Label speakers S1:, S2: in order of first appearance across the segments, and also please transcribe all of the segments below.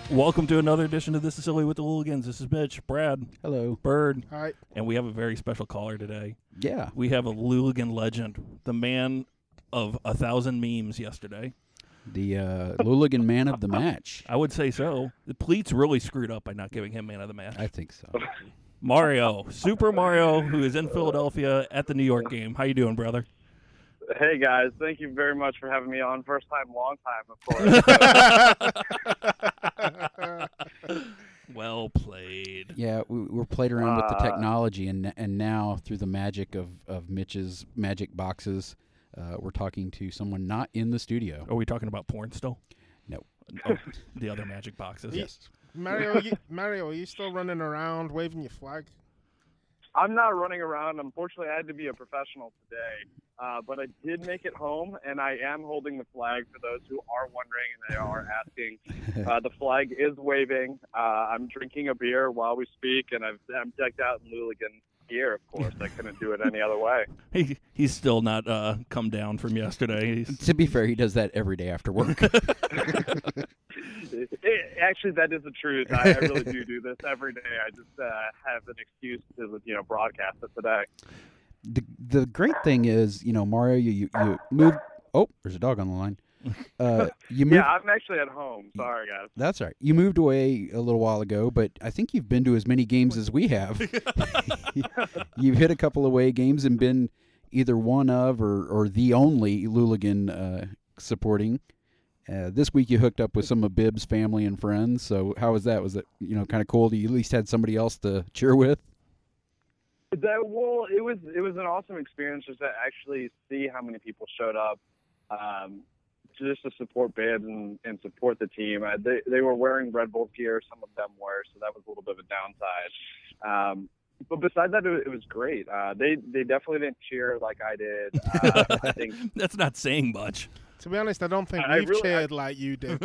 S1: Welcome to another edition of This is Silly with the Hooligans. This is Mitch, Brad,
S2: Hello.
S1: Bird,
S3: Hi.
S1: and we have a very special caller today.
S2: Yeah.
S1: We have a Hooligan legend, the man of 1,000 memes yesterday.
S2: The Hooligan man of the match.
S1: I would say so. The Pleats really screwed up by not giving him man of the match.
S2: I think so.
S1: Mario, Super Mario, who is in Philadelphia at the New York game. How you doing, brother?
S4: Hey guys, thank you very much for having me on. First time, long time, of course.
S1: Well played.
S2: Yeah, we're played around with the technology, and now through the magic of Mitch's magic boxes, we're talking to someone not in the studio.
S1: Are we talking about porn still?
S2: No.
S1: Oh, the other magic boxes.
S2: Yes.
S3: Mario, are you still running around waving your flag?
S4: I'm not running around. Unfortunately, I had to be a professional today, but I did make it home, and I am holding the flag for those who are wondering and they are asking. The flag is waving. I'm drinking a beer while we speak, and I'm decked out in Hooligan gear, of course. I couldn't do it any other way.
S1: He's still not come down from yesterday.
S2: To be fair, he does that every day after work.
S4: Actually, that is the truth. I really do this every day. I just have an excuse to, broadcast it today.
S2: The great thing is, Mario, you moved. Oh, there's a dog on the line. You moved.
S4: Yeah, I'm actually at home. Sorry, guys.
S2: That's all right. You moved away a little while ago, but I think you've been to as many games as we have. You've hit a couple away games and been either one of or the only Hooligan supporting. This week you hooked up with some of Bibb's family and friends. So how was that? Was it kind of cool? You at least had somebody else to cheer with?
S4: It was an awesome experience just to actually see how many people showed up, just to support Bibbs and support the team. They were wearing Red Bull gear, some of them were, so that was a little bit of a downside. But besides that, it was great. They definitely didn't cheer like I did. I think
S1: that's not saying much.
S3: To be honest, I don't think we've cheered like you did.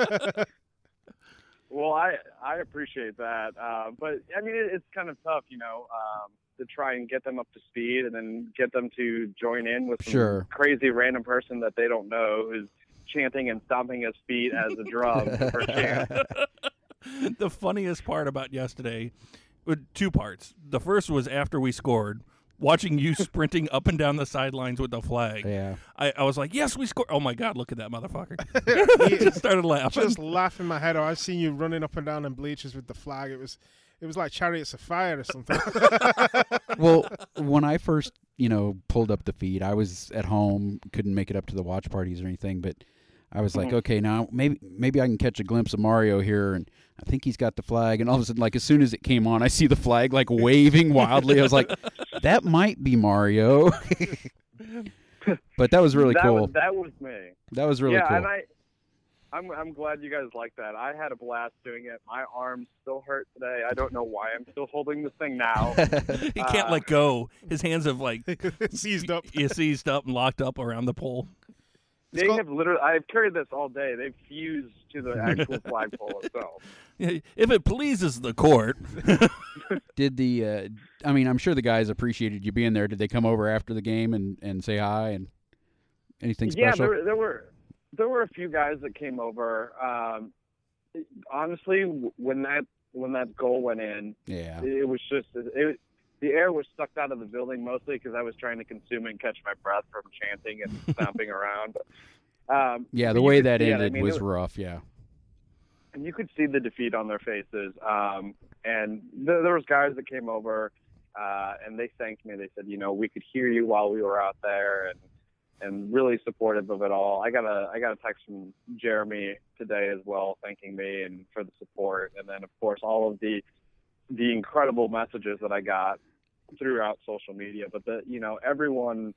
S4: Well, I appreciate that. But, I mean, it's kind of tough, to try and get them up to speed and then get them to join in with some crazy random person that they don't know who's chanting and stomping his feet as a drum for a chant.
S1: The funniest part about yesterday, two parts. The first was after we scored, watching you sprinting up and down the sidelines with the flag.
S2: Yeah.
S1: I was like, yes, we scored. Oh, my God, look at that motherfucker. Just started laughing.
S3: Just laughing my head off. I've seen you running up and down in bleachers with the flag. It was like Chariots of Fire or something.
S2: Well, when I first, pulled up the feed, I was at home, couldn't make it up to the watch parties or anything, but I was like, okay, now maybe I can catch a glimpse of Mario here, and I think he's got the flag, and all of a sudden, like, as soon as it came on, I see the flag, like, waving wildly. I was like, that might be Mario. But that was really cool.
S4: That was me.
S2: That was really cool.
S4: And I'm glad you guys like that. I had a blast doing it. My arms still hurt today. I don't know why I'm still holding this thing now.
S1: He can't let go. His hands have
S3: seized up.
S1: Seized up and locked up around the pole.
S4: They have literally. I've carried this all day. They've fused to the actual flagpole itself.
S1: If it pleases the court.
S2: Did I'm sure the guys appreciated you being there. Did they come over after the game and say hi and anything special?
S4: Yeah, there were a few guys that came over. Honestly, when that goal went in, it was just the air was sucked out of the building mostly because I was trying to consume and catch my breath from chanting and stomping around.
S2: The way that ended was rough. Yeah,
S4: and you could see the defeat on their faces. And there was guys that came over, and they thanked me. They said, we could hear you while we were out there, and really supportive of it all. I got a text from Jeremy today as well, thanking me and for the support, and then of course all of the incredible messages that I got throughout social media. But everyone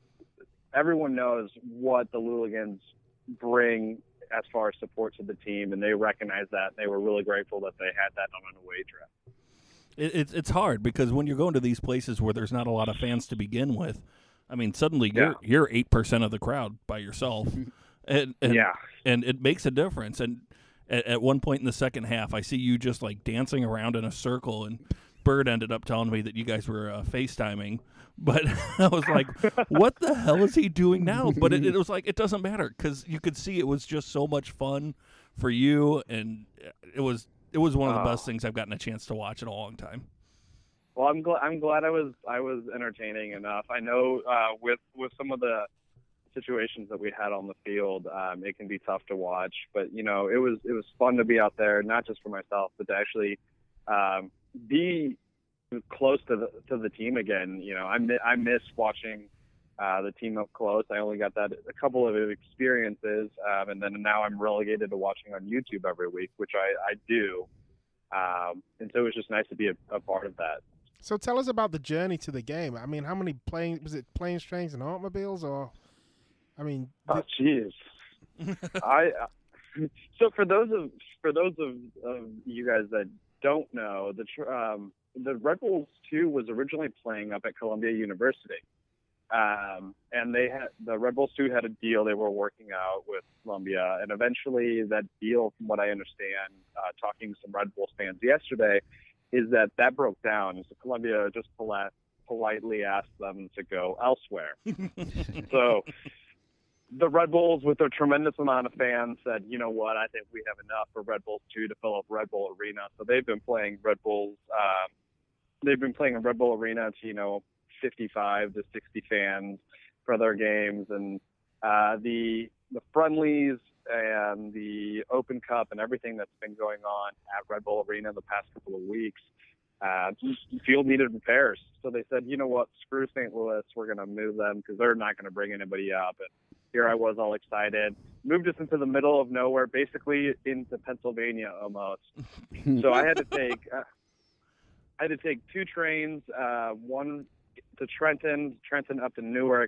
S4: knows what the Hooligans bring as far as support to the team, and they recognize that. And they were really grateful that they had that on an away trip.
S1: It's hard because when you're going to these places where there's not a lot of fans to begin with, I mean, suddenly you're 8% of the crowd by yourself, and it makes a difference. And at one point in the second half, I see you just like dancing around in a circle, and Bird ended up telling me that you guys were FaceTiming. But I was like, what the hell is he doing now? But it was like, it doesn't matter because you could see it was just so much fun for you, and it was one of the best things I've gotten a chance to watch in a long time.
S4: Well, I'm glad I was entertaining enough. I know with some of the situations that we had on the field, it can be tough to watch, but it was fun to be out there, not just for myself, but to actually be close to the team again. I miss watching the team up close. I only got that a couple of experiences, and then now I'm relegated to watching on YouTube every week, which I do. And so it was just nice to be a part of that.
S3: So tell us about the journey to the game. I mean, how many planes, trains, and automobiles, or, I mean...
S4: Oh, jeez. So for those of you guys that don't know, the Red Bulls 2 was originally playing up at Columbia University. And the Red Bulls 2 had a deal they were working out with Columbia, and eventually that deal, from what I understand, talking to some Red Bulls fans yesterday, is that broke down. So Columbia just politely asked them to go elsewhere. So the Red Bulls, with their tremendous amount of fans, said, you know what, I think we have enough for Red Bulls 2 to fill up Red Bull Arena. So they've been playing Red Bulls. They've been playing in Red Bull Arena to 55 to 60 fans for their games, and the friendlies and the Open Cup and everything that's been going on at Red Bull Arena the past couple of weeks, field needed repairs. So they said, you know what, screw St. Louis, we're going to move them because they're not going to bring anybody up. And here I was all excited, moved us into the middle of nowhere, basically into Pennsylvania almost. So I had to take 2 trains, one to Trenton up to Newark,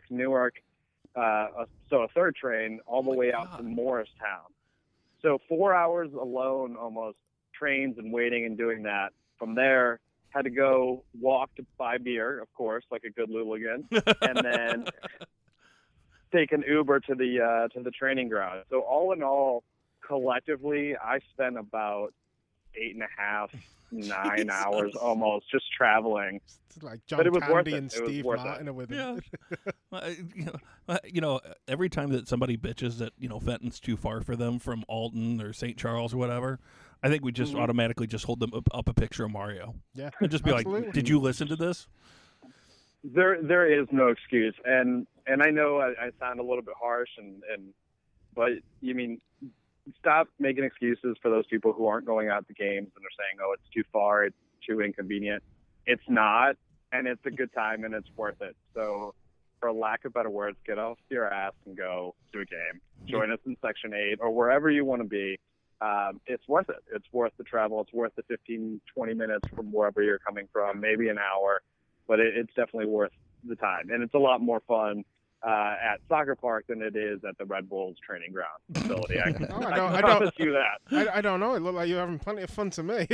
S4: so a third train all the way out to Morristown. So 4 hours alone, almost, trains and waiting and doing that. From there, had to go walk to buy beer, of course, like a good Luligan, and then take an Uber to the training ground. So all in all, collectively, I spent about 8.5, 9 hours almost just traveling.
S3: It's like John Candy and Steve Martin are with him.
S1: Yeah. Every time that somebody bitches that Fenton's too far for them from Alton or St. Charles or whatever, I think we just automatically just hold them up a picture of Mario.
S3: Yeah,
S1: and just be like, "Did you listen to this?"
S4: There is no excuse, and I know I sound a little bit harsh, but you mean, stop making excuses for those people who aren't going out to games and are saying, "Oh, it's too far, it's too inconvenient." It's not, and it's a good time, and it's worth it. So, for lack of better words, get off your ass and go to a game. Join us in Section 8 or wherever you want to be. It's worth it. It's worth the travel. It's worth the 15, 20 minutes from wherever you're coming from, maybe an hour, but it's definitely worth the time. And it's a lot more fun at Soccer Park than it is at the Red Bulls training ground facility. I promise you that.
S3: I don't know. It looked like you're having plenty of fun to me.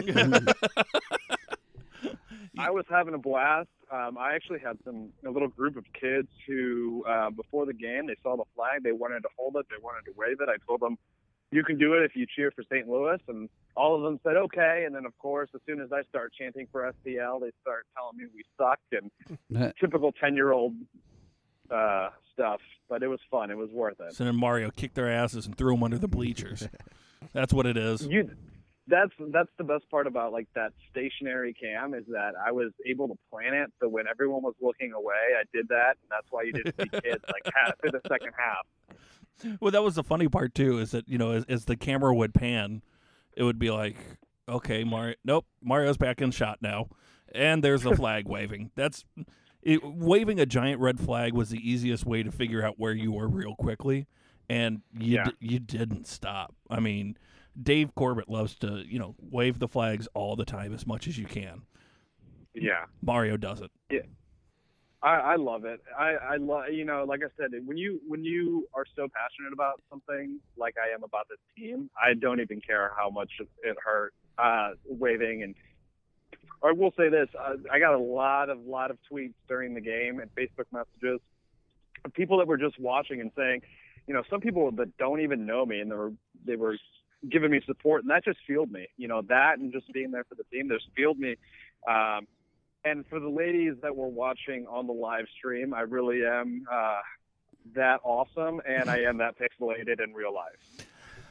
S4: I was having a blast. I actually had a little group of kids who, before the game, they saw the flag. They wanted to hold it. They wanted to wave it. I told them, you can do it if you cheer for St. Louis. And all of them said, okay. And then, of course, as soon as I start chanting for STL, they start telling me we suck and typical 10-year-old stuff. But it was fun. It was worth it.
S1: So then Mario kicked their asses and threw them under the bleachers. That's what it is.
S4: That's the best part about that stationary cam, is that I was able to plan it. So when everyone was looking away, I did that. And that's why you didn't see kids for the second half.
S1: Well, that was the funny part too, is that, as the camera would pan, it would be like, okay, Mario's back in shot now. And there's the flag waving. Waving a giant red flag was the easiest way to figure out where you were real quickly. And you didn't stop. I mean, Dave Corbett loves to, wave the flags all the time as much as you can.
S4: Yeah.
S1: Mario doesn't.
S4: Yeah. I love it. I love, like I said, when you are so passionate about something like I am about this team, I don't even care how much it hurt waving. And I will say this, I got a lot of tweets during the game and Facebook messages of people that were just watching and saying, some people that don't even know me, and they were giving me support, and that just fueled me. That and just being there for the team, just fueled me. And for the ladies that were watching on the live stream, I really am that awesome, and I am that pixelated in real life.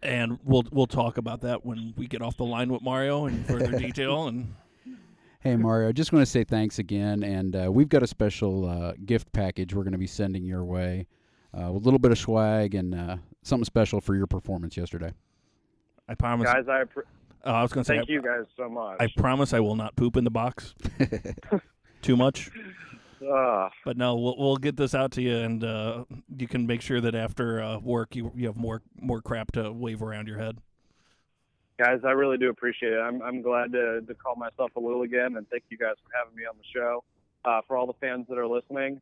S1: And we'll talk about that when we get off the line with Mario in further detail. And
S2: hey, Mario, I just want to say thanks again, and we've got a special gift package we're going to be sending your way with a little bit of swag and something special for your performance yesterday.
S1: I promise.
S4: Guys,
S1: I was going to say,
S4: thank you guys so much.
S1: I promise I will not poop in the box too much. But no, we'll get this out to you, and you can make sure that after work you have more crap to wave around your head.
S4: Guys, I really do appreciate it. I'm glad to call myself a Lou again, and thank you guys for having me on the show. For all the fans that are listening,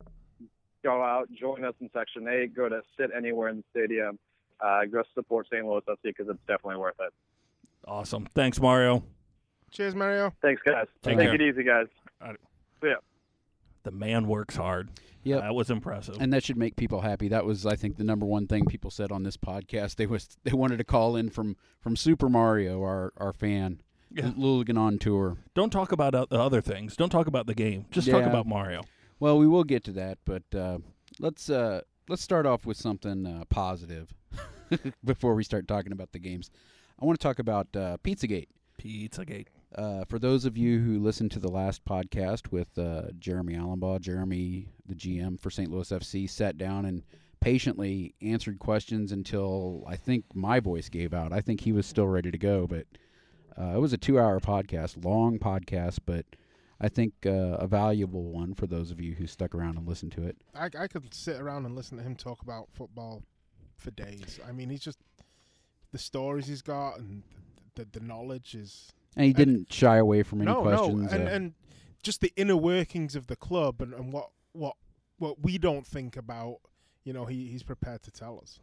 S4: go out, join us in Section 8, go to sit anywhere in the stadium, go support St. Louis FC because it's definitely worth it.
S1: Awesome. Thanks, Mario.
S3: Cheers, Mario.
S4: Thanks, guys.
S1: Take
S4: it easy, guys. Yeah.
S1: The man works hard.
S2: Yeah,
S1: that was impressive,
S2: and that should make people happy. That was, I think, the number one thing people said on this podcast. They wanted to call in from Super Mario, our fan, Luligan on tour.
S1: Don't talk about the other things. Don't talk about the game. Just talk about Mario.
S2: Well, we will get to that, but let's start off with something positive before we start talking about the games. I want to talk about Pizzagate.
S1: Pizzagate.
S2: For those of you who listened to the last podcast with Jeremy Allenbaugh, Jeremy, the GM for St. Louis FC, sat down and patiently answered questions until I think my voice gave out. I think he was still ready to go, but it was a 2-hour podcast, long podcast, but I think a valuable one for those of you who stuck around and listened to it.
S3: I could sit around and listen to him talk about football for days. I mean, he's just the stories he's got and the knowledge is.
S2: And he didn't shy away from any questions.
S3: No, and just the inner workings of the club and what we don't think about, he's prepared to tell us.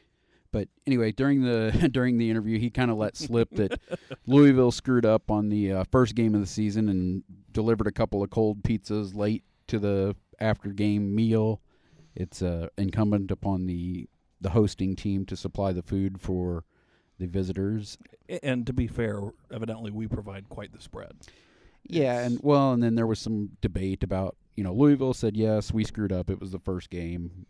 S2: But anyway, during the interview, he kind of let slip that Louisville screwed up on the first game of the season and delivered a couple of cold pizzas late to the after-game meal. It's incumbent upon the hosting team to supply the food for the visitors.
S1: And to be fair, evidently we provide quite the spread.
S2: Yeah, and then there was some debate about, Louisville said, yes, we screwed up. It was the first game.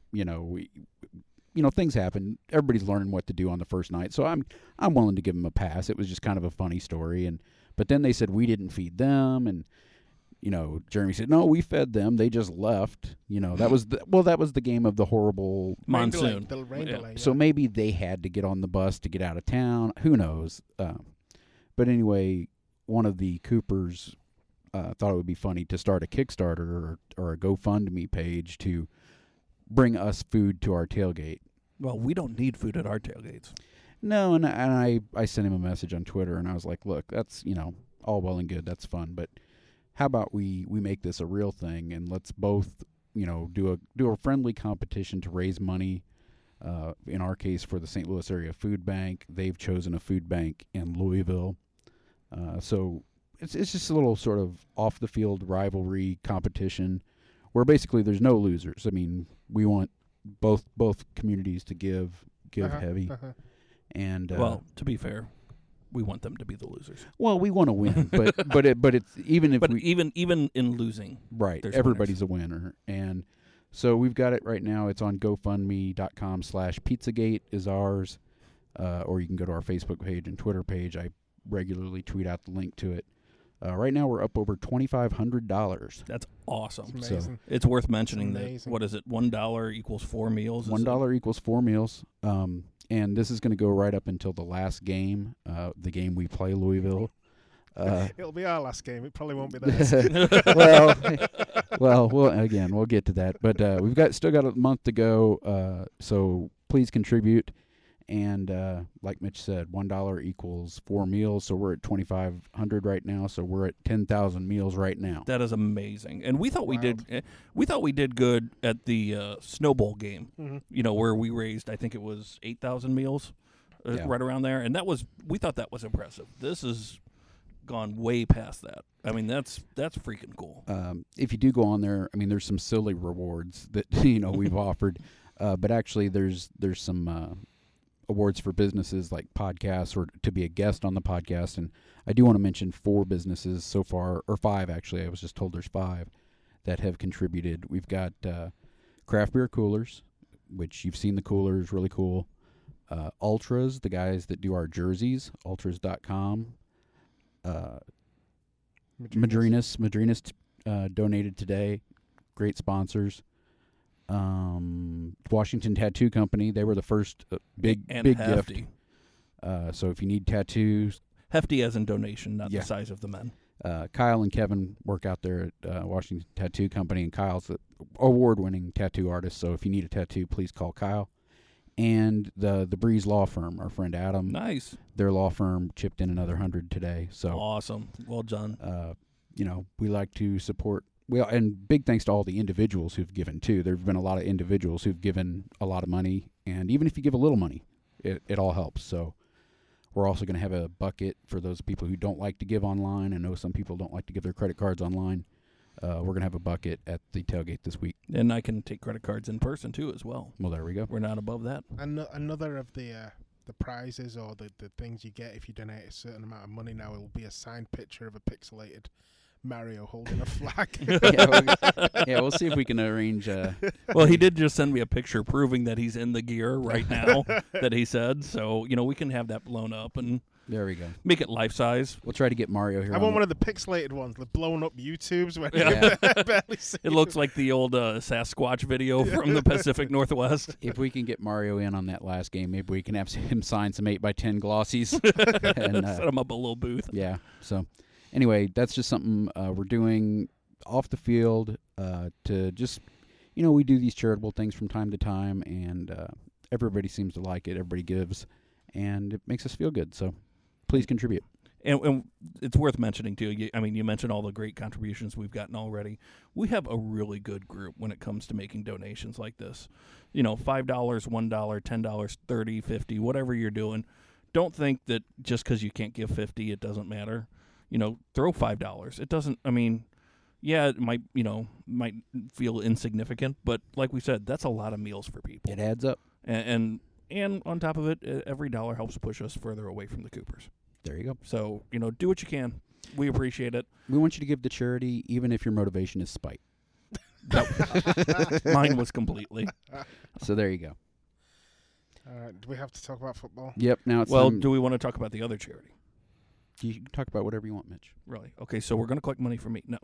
S2: Things happen. Everybody's learning what to do on the first night. So I'm willing to give them a pass. It was just kind of a funny story. But then they said we didn't feed them, and Jeremy said, no, we fed them. They just left. That was the game of the horrible
S1: monsoon.
S3: Rain delay, yeah.
S2: So maybe they had to get on the bus to get out of town. Who knows? But anyway, one of the Coopers thought it would be funny to start a Kickstarter or a GoFundMe page to bring us food to our tailgate.
S1: Well, we don't need food at our tailgates.
S2: No, and I sent him a message on Twitter, and I was like, look, that's, all well and good. That's fun, but how about we make this a real thing, and let's both, do a friendly competition to raise money, in our case for the St. Louis Area Food Bank. They've chosen a food bank in Louisville. So it's just a little sort of off-the-field rivalry competition where basically there's no losers. I mean, we want both communities to give heavy. And
S1: well, to be fair, we want them to be the losers.
S2: Well, we want to win, but it's even if
S1: even in losing,
S2: right? Everybody's a winner, and so we've got it right now. It's on GoFundMe.com/Pizzagate is ours, or you can go to our Facebook page and Twitter page. I regularly tweet out the link to it. Right now we're up over $2,500.
S1: That's awesome.
S3: It's amazing.
S1: So it's worth mentioning that. What is it? $1 equals 4 meals.
S2: $1 equals 4 meals. And this is going to go right up until the last game, the game we play Louisville.
S3: It'll be our last game. It probably won't be theirs.
S2: well, we'll get to that. But we've still got a month to go, so please contribute. And like Mitch said, $1 equals 4 meals, so we're at 2,500 right now. So we're at 10,000 meals right now.
S1: That is amazing. And we thought we did good at the Snow Bowl game. Mm-hmm. Where we raised, I think it was 8,000 meals, right around there. And we thought that was impressive. This has gone way past that. I mean, that's freaking cool.
S2: If you do go on there, I mean, there's some silly rewards that we've offered, but actually there's some awards for businesses like podcasts or to be a guest on the podcast. And I do want to mention 4 businesses so far, or 5 actually. I was just told there's 5 that have contributed. We've got craft beer coolers, which you've seen the coolers, really cool. Ultras, the guys that do our jerseys, ultras.com. Madrinas donated today. Great sponsors. Washington Tattoo Company, they were the first big
S1: Hefty.
S2: gift. So if you need tattoos,
S1: Hefty as in donation, not the size of the men.
S2: Kyle and Kevin work out there at Washington Tattoo Company, and Kyle's an award-winning tattoo artist. So if you need a tattoo, please call Kyle. And the Breeze Law Firm, our friend Adam.
S1: Nice.
S2: Their law firm chipped in another 100 today. So
S1: awesome. Well done.
S2: We like to support. Well, and big thanks to all the individuals who've given too. There've been a lot of individuals who've given a lot of money, and even if you give a little money, it all helps. So we're also going to have a bucket for those people who don't like to give online. I know some people don't like to give their credit cards online. We're going to have a bucket at the tailgate this week.
S1: And I can take credit cards in person, too, as well.
S2: Well, there we go.
S1: We're not above that.
S3: Another of the prizes or the things you get if you donate a certain amount of money now, it will be a signed picture of a pixelated Mario holding a flag.
S2: We'll see if we can arrange.
S1: Well, he did just send me a picture proving that he's in the gear right now, that he said. So, we can have that blown up and
S2: there we go.
S1: Make it life size.
S2: We'll try to get Mario here.
S3: I want one of the pixelated ones, the blown up YouTubes. Where barely see
S1: it looks like the old Sasquatch video from the Pacific Northwest.
S2: If we can get Mario in on that last game, maybe we can have him sign some 8x10 glossies.
S1: And set him up a little booth.
S2: Yeah. So, anyway, that's just something we're doing off the field to just, we do these charitable things from time to time, and everybody seems to like it. Everybody gives, and it makes us feel good. So, please contribute.
S1: And it's worth mentioning, too. You mentioned all the great contributions we've gotten already. We have a really good group when it comes to making donations like this. $5, $1, $10, $30, $50, whatever you're doing. Don't think that just because you can't give $50, it doesn't matter. Throw $5. It doesn't, it might feel insignificant, but like we said, that's a lot of meals for people.
S2: It adds up.
S1: And on top of it, every dollar helps push us further away from the Coopers.
S2: There you go.
S1: So, do what you can. We appreciate it.
S2: We want you to give to charity, even if your motivation is spite.
S1: Mine was completely.
S2: So there you go.
S3: All right. Do we have to talk about football?
S2: Yep. Now it's
S1: do we want to talk about the other charity?
S2: You can talk about whatever you want, Mitch.
S1: Really? Okay, so we're going to collect money for me. No.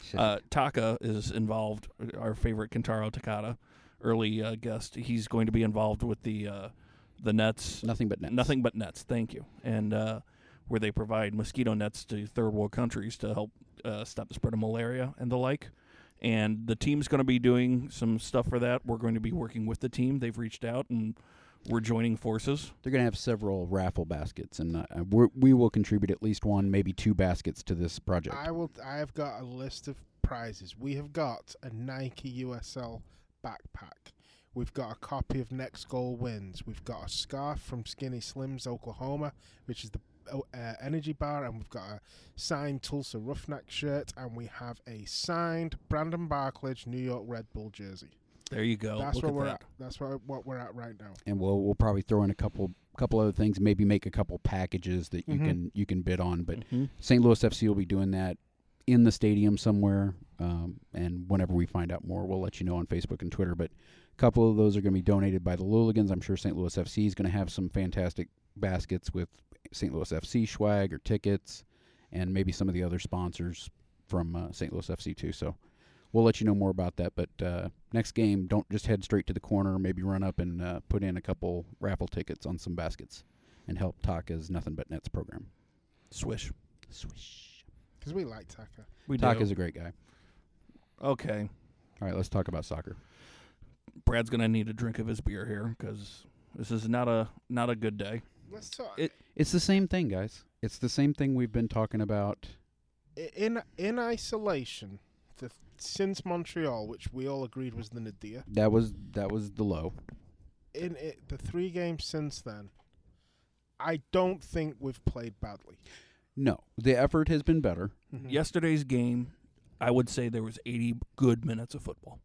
S1: Taka is involved, our favorite Kentaro Takada, early guest. He's going to be involved with the nets.
S2: Nothing but nets.
S1: Nothing but nets, thank you. And where they provide mosquito nets to third world countries to help stop the spread of malaria and the like. And the team's going to be doing some stuff for that. We're going to be working with the team. They've reached out, and we're joining forces.
S2: They're going to have several raffle baskets, and we will contribute at least one, maybe two baskets to this project.
S3: I have got a list of prizes. We have got a Nike USL backpack. We've got a copy of Next Goal Wins. We've got a scarf from Skinny Slims, Oklahoma, which is the energy bar, and we've got a signed Tulsa Roughneck shirt, and we have a signed Brandon Barklage New York Red Bull jersey.
S1: There you go.
S3: That's where we're at. That's what we're at right now.
S2: And we'll probably throw in a couple other things, maybe make a couple packages that you can bid on. But St. Louis FC will be doing that in the stadium somewhere, and whenever we find out more, we'll let you know on Facebook and Twitter. But a couple of those are going to be donated by the Luligans. I'm sure St. Louis FC is going to have some fantastic baskets with St. Louis FC swag or tickets, and maybe some of the other sponsors from St. Louis FC too. So we'll let you know more about that. But next game, don't just head straight to the corner. Maybe run up and put in a couple raffle tickets on some baskets and help Taka's Nothing But Nets program.
S1: Swish.
S3: Because we like Taka.
S2: Taka's a great guy.
S1: Okay.
S2: All right, let's talk about soccer.
S1: Brad's going to need a drink of his beer here because this is not a good day.
S3: Let's talk.
S2: It's the same thing, guys. It's the same thing we've been talking about.
S3: In isolation, since Montreal, which we all agreed was the nadir.
S2: That was the low.
S3: In the 3 games since then, I don't think we've played badly.
S2: No, the effort has been better.
S3: Mm-hmm.
S1: Yesterday's game, I would say there was 80 good minutes of football.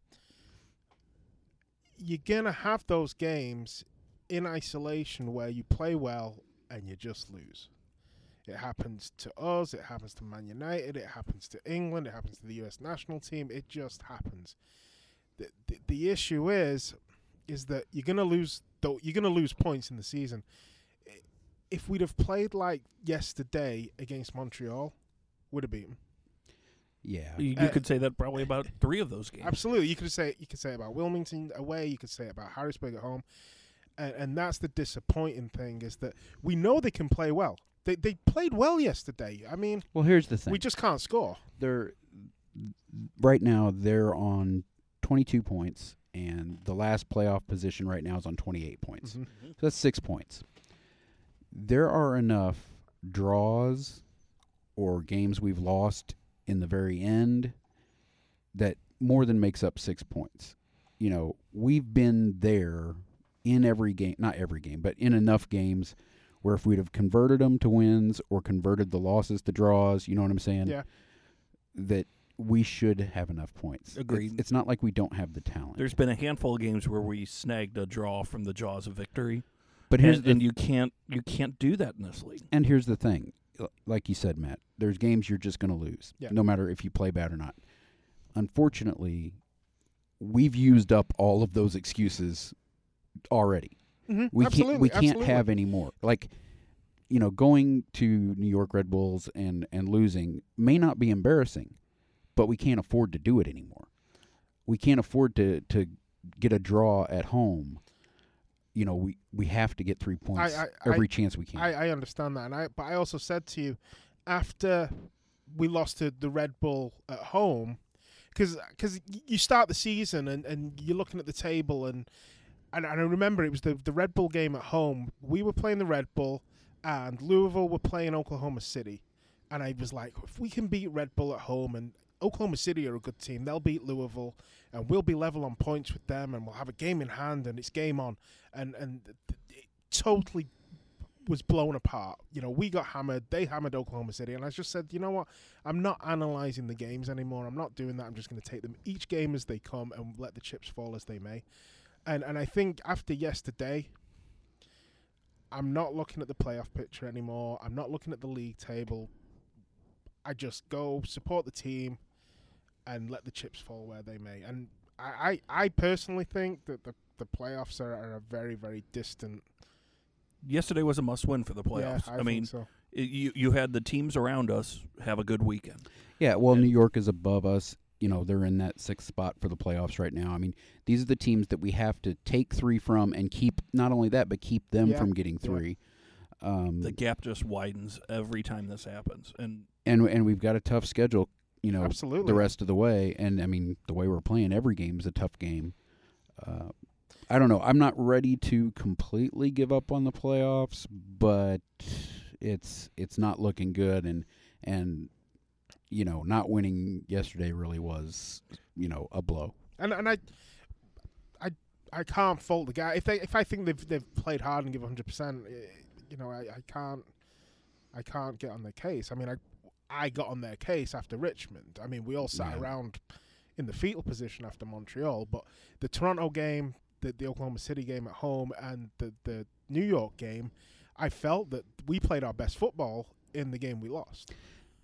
S3: You're going to have those games in isolation where you play well and you just lose. It happens to us, it happens to Man United, it happens to England, it happens to the US national team. It just happens. The issue is that you're going to lose though you're going to lose points in the season. If we'd have played like yesterday against Montreal, would have beaten.
S2: Yeah,
S1: you could say that probably about 3 of those games.
S3: Absolutely, you could say about Wilmington away. You could say about Harrisburg at home, and that's the disappointing thing is that we know they can play well. They played well yesterday. I mean,
S2: well, here's the thing:
S3: we just can't score.
S2: Right now they're on 22 points, and the last playoff position right now is on 28 points.
S3: Mm-hmm.
S2: So that's 6 points. There are enough draws or games we've lost in the very end that more than makes up 6 points. You know, we've been there in every game, not every game, but in enough games where if we'd have converted them to wins or converted the losses to draws, you know what I'm saying?
S3: Yeah.
S2: That we should have enough points.
S1: Agreed.
S2: It's not like we don't have the talent.
S1: There's been a handful of games where we snagged a draw from the jaws of victory.
S2: But
S1: and you can't do that in this league.
S2: And here's the thing. Like you said, Matt, there's games you're just going to lose, no matter if you play bad or not. Unfortunately, we've used up all of those excuses already.
S3: Mm-hmm.
S2: We can't have any more. Like, you know, going to New York Red Bulls and losing may not be embarrassing, but we can't afford to do it anymore. We can't afford to get a draw at home. You know, we have to get 3 points every chance we can.
S3: I understand that, but I also said to you after we lost to the Red Bull at home, because you start the season and you're looking at the table and I remember it was the Red Bull game at home. We were playing the Red Bull and Louisville were playing Oklahoma City, and I was like, if we can beat Red Bull at home and Oklahoma City are a good team, they'll beat Louisville, and we'll be level on points with them, and we'll have a game in hand, and it's game on. And it totally was blown apart. You know, we got hammered, they hammered Oklahoma City, and I just said, you know what, I'm not analysing the games anymore. I'm not doing that. I'm just going to take them each game as they come and let the chips fall as they may. And I think after yesterday, I'm not looking at the playoff picture anymore. I'm not looking at the league table. I just go support the team and let the chips fall where they may. And I personally think that the playoffs are a very, very distant.
S1: Yesterday was a must-win for the playoffs.
S3: Yeah, I
S1: mean,
S3: think so.
S1: You had the teams around us have a good weekend.
S2: Yeah, well, New York is above us. You know, they're in that 6th spot for the playoffs right now. I mean, these are the teams that we have to take 3 from and keep, not only that, but keep them from getting 3.
S1: The gap just widens every time this happens.
S2: And we've got a tough schedule, you know,
S3: Absolutely.
S2: the rest of the way. And, I mean, the way we're playing every game is a tough game. I don't know. I'm not ready to completely give up on the playoffs, but it's not looking good. And you know, not winning yesterday really was, you know, a blow.
S3: And I can't fault the guy. If I think they've played hard and give 100%, you know, I can't get on their case. I mean, I got on their case after Richmond. I mean, we all sat around in the fetal position after Montreal, but the Toronto game, the Oklahoma City game at home, and the New York game, I felt that we played our best football in the game we lost.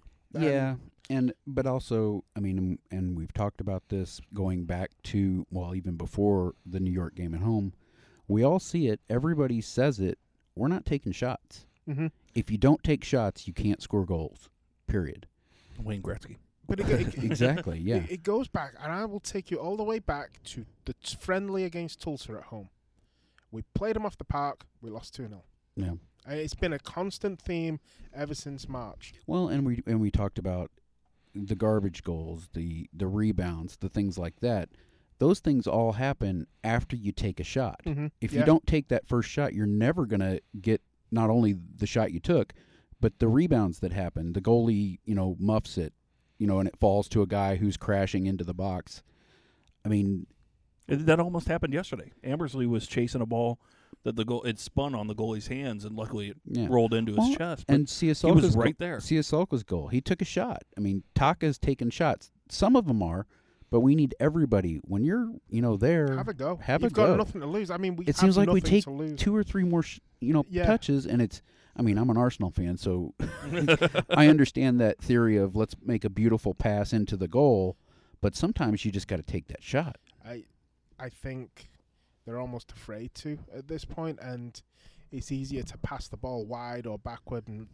S2: But also, I mean, and we've talked about this going back to, well, even before the New York game at home. We all see it. Everybody says it. We're not taking shots.
S3: Mm-hmm.
S2: If you don't take shots, you can't score goals, period.
S1: Wayne Gretzky.
S3: But
S2: exactly, yeah.
S3: It goes back, and I will take you all the way back to the friendly against Tulsa at home. We played them off the park. We lost 2-0.
S2: Yeah.
S3: It's been a constant theme ever since March.
S2: Well, and we talked about the garbage goals, the rebounds, the things like that. Those things all happen after you take a shot.
S3: Mm-hmm.
S2: If you don't take that first shot, you're never going to get not only the shot you took, but the rebounds that happen. The goalie, you know, muffs it, you know, and it falls to a guy who's crashing into the box. I mean,
S1: that almost happened yesterday. Ambersley was chasing a ball that it spun on the goalie's hands, and luckily it rolled into his chest.
S2: And
S1: he was right there.
S2: Ciasolco's goal, he took a shot. I mean, Taka's taken shots. Some of them are, but we need everybody. When you're, you know, there,
S3: have a go.
S2: You've
S3: got nothing to lose. I mean,
S2: it seems like we take 2 or 3 more, touches, and it's. I mean, I'm an Arsenal fan, so I understand that theory of let's make a beautiful pass into the goal, but sometimes you just got to take that shot.
S3: I think They're almost afraid to at this point, and it's easier to pass the ball wide or backward. And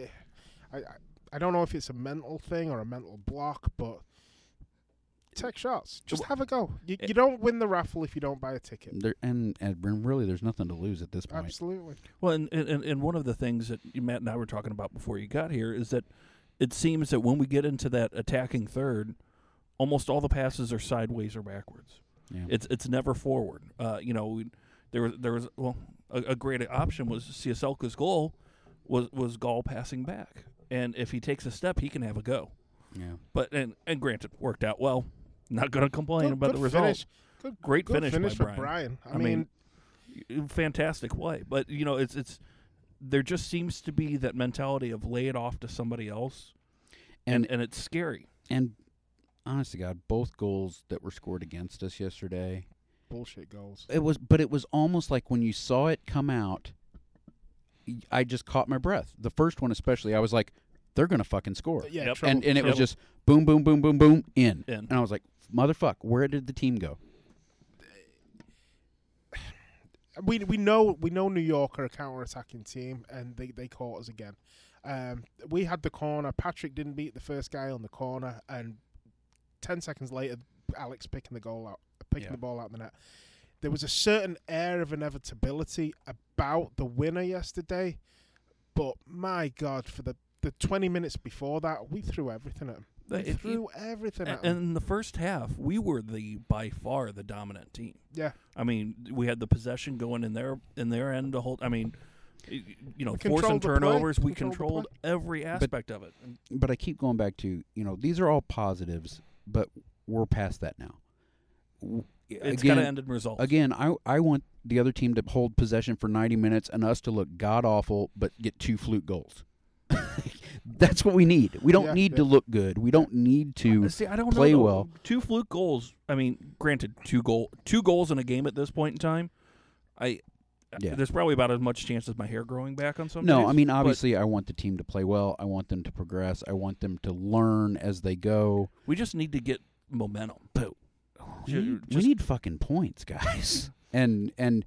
S3: I don't know if it's a mental thing or a mental block, but take shots. Just have a go. You don't win the raffle if you don't buy a ticket.
S2: And really, there's nothing to lose at this point.
S3: Absolutely.
S1: Well, and one of the things that Matt and I were talking about before you got here is that it seems that when we get into that attacking third, almost all the passes are sideways or backwards.
S2: Yeah.
S1: It's never forward. There was a great option was Cieselka's goal was Gall passing back, and if he takes a step, he can have a go.
S2: Yeah.
S1: But and granted, worked out well. Not going to complain about the result. Great finish by Brian.
S3: I mean,
S1: fantastic play. But it's there just seems to be that mentality of lay it off to somebody else, and it's scary.
S2: And honest to God, both goals that were scored against us yesterday,
S3: bullshit goals.
S2: It was almost like when you saw it come out, I just caught my breath. The first one especially, I was like, they're going to fucking score.
S3: Yeah,
S1: yep.
S2: And it was just boom, boom, boom, boom, boom, in. And I was like, motherfuck, where did the team go?
S3: We know New York are a counter-attacking team, and they caught us again. We had the corner. Patrick didn't beat the first guy on the corner, and 10 seconds later, Alex picking the ball out of the net. There was a certain air of inevitability about the winner yesterday, but my God, for the 20 minutes before that, we threw everything at them.
S1: And in the first half, we were by far the dominant team.
S3: Yeah.
S1: I mean, we had the possession going in their end to hold. I mean, forcing turnovers, we controlled every aspect of it.
S2: But I keep going back to, these are all positives, but we're past that now.
S1: It's got to end in result.
S2: Again, I want the other team to hold possession for 90 minutes and us to look god-awful but get 2 fluke goals. That's what we need. We don't need to look good. We don't need to play well.
S1: 2 fluke goals. I mean, granted, 2 goals in a game at this point in time. There's probably about as much chance as my hair growing back on some days.
S2: I mean, obviously, I want the team to play well. I want them to progress. I want them to learn as they go.
S1: We just need to get momentum.
S2: But we need fucking points, guys. and I'm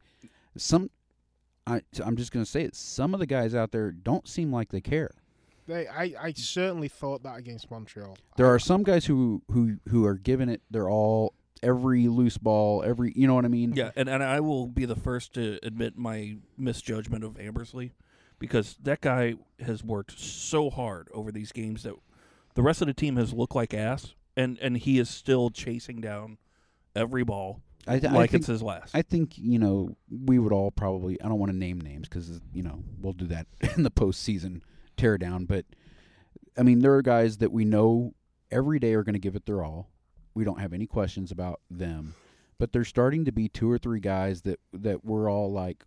S2: just going to say it. Some of the guys out there don't seem like they care.
S3: I certainly thought that against Montreal.
S2: There are some guys who are giving it their all, every loose ball, you know what I mean?
S1: Yeah, and I will be the first to admit my misjudgment of Ambersley, because that guy has worked so hard over these games that the rest of the team has looked like ass, and he is still chasing down every ball it's his last.
S2: I think, we would all probably, I don't want to name names because, we'll do that in the postseason tear down, but I mean, there are guys that we know every day are going to give it their all. We don't have any questions about them, but there's starting to be 2 or 3 guys that we're all like,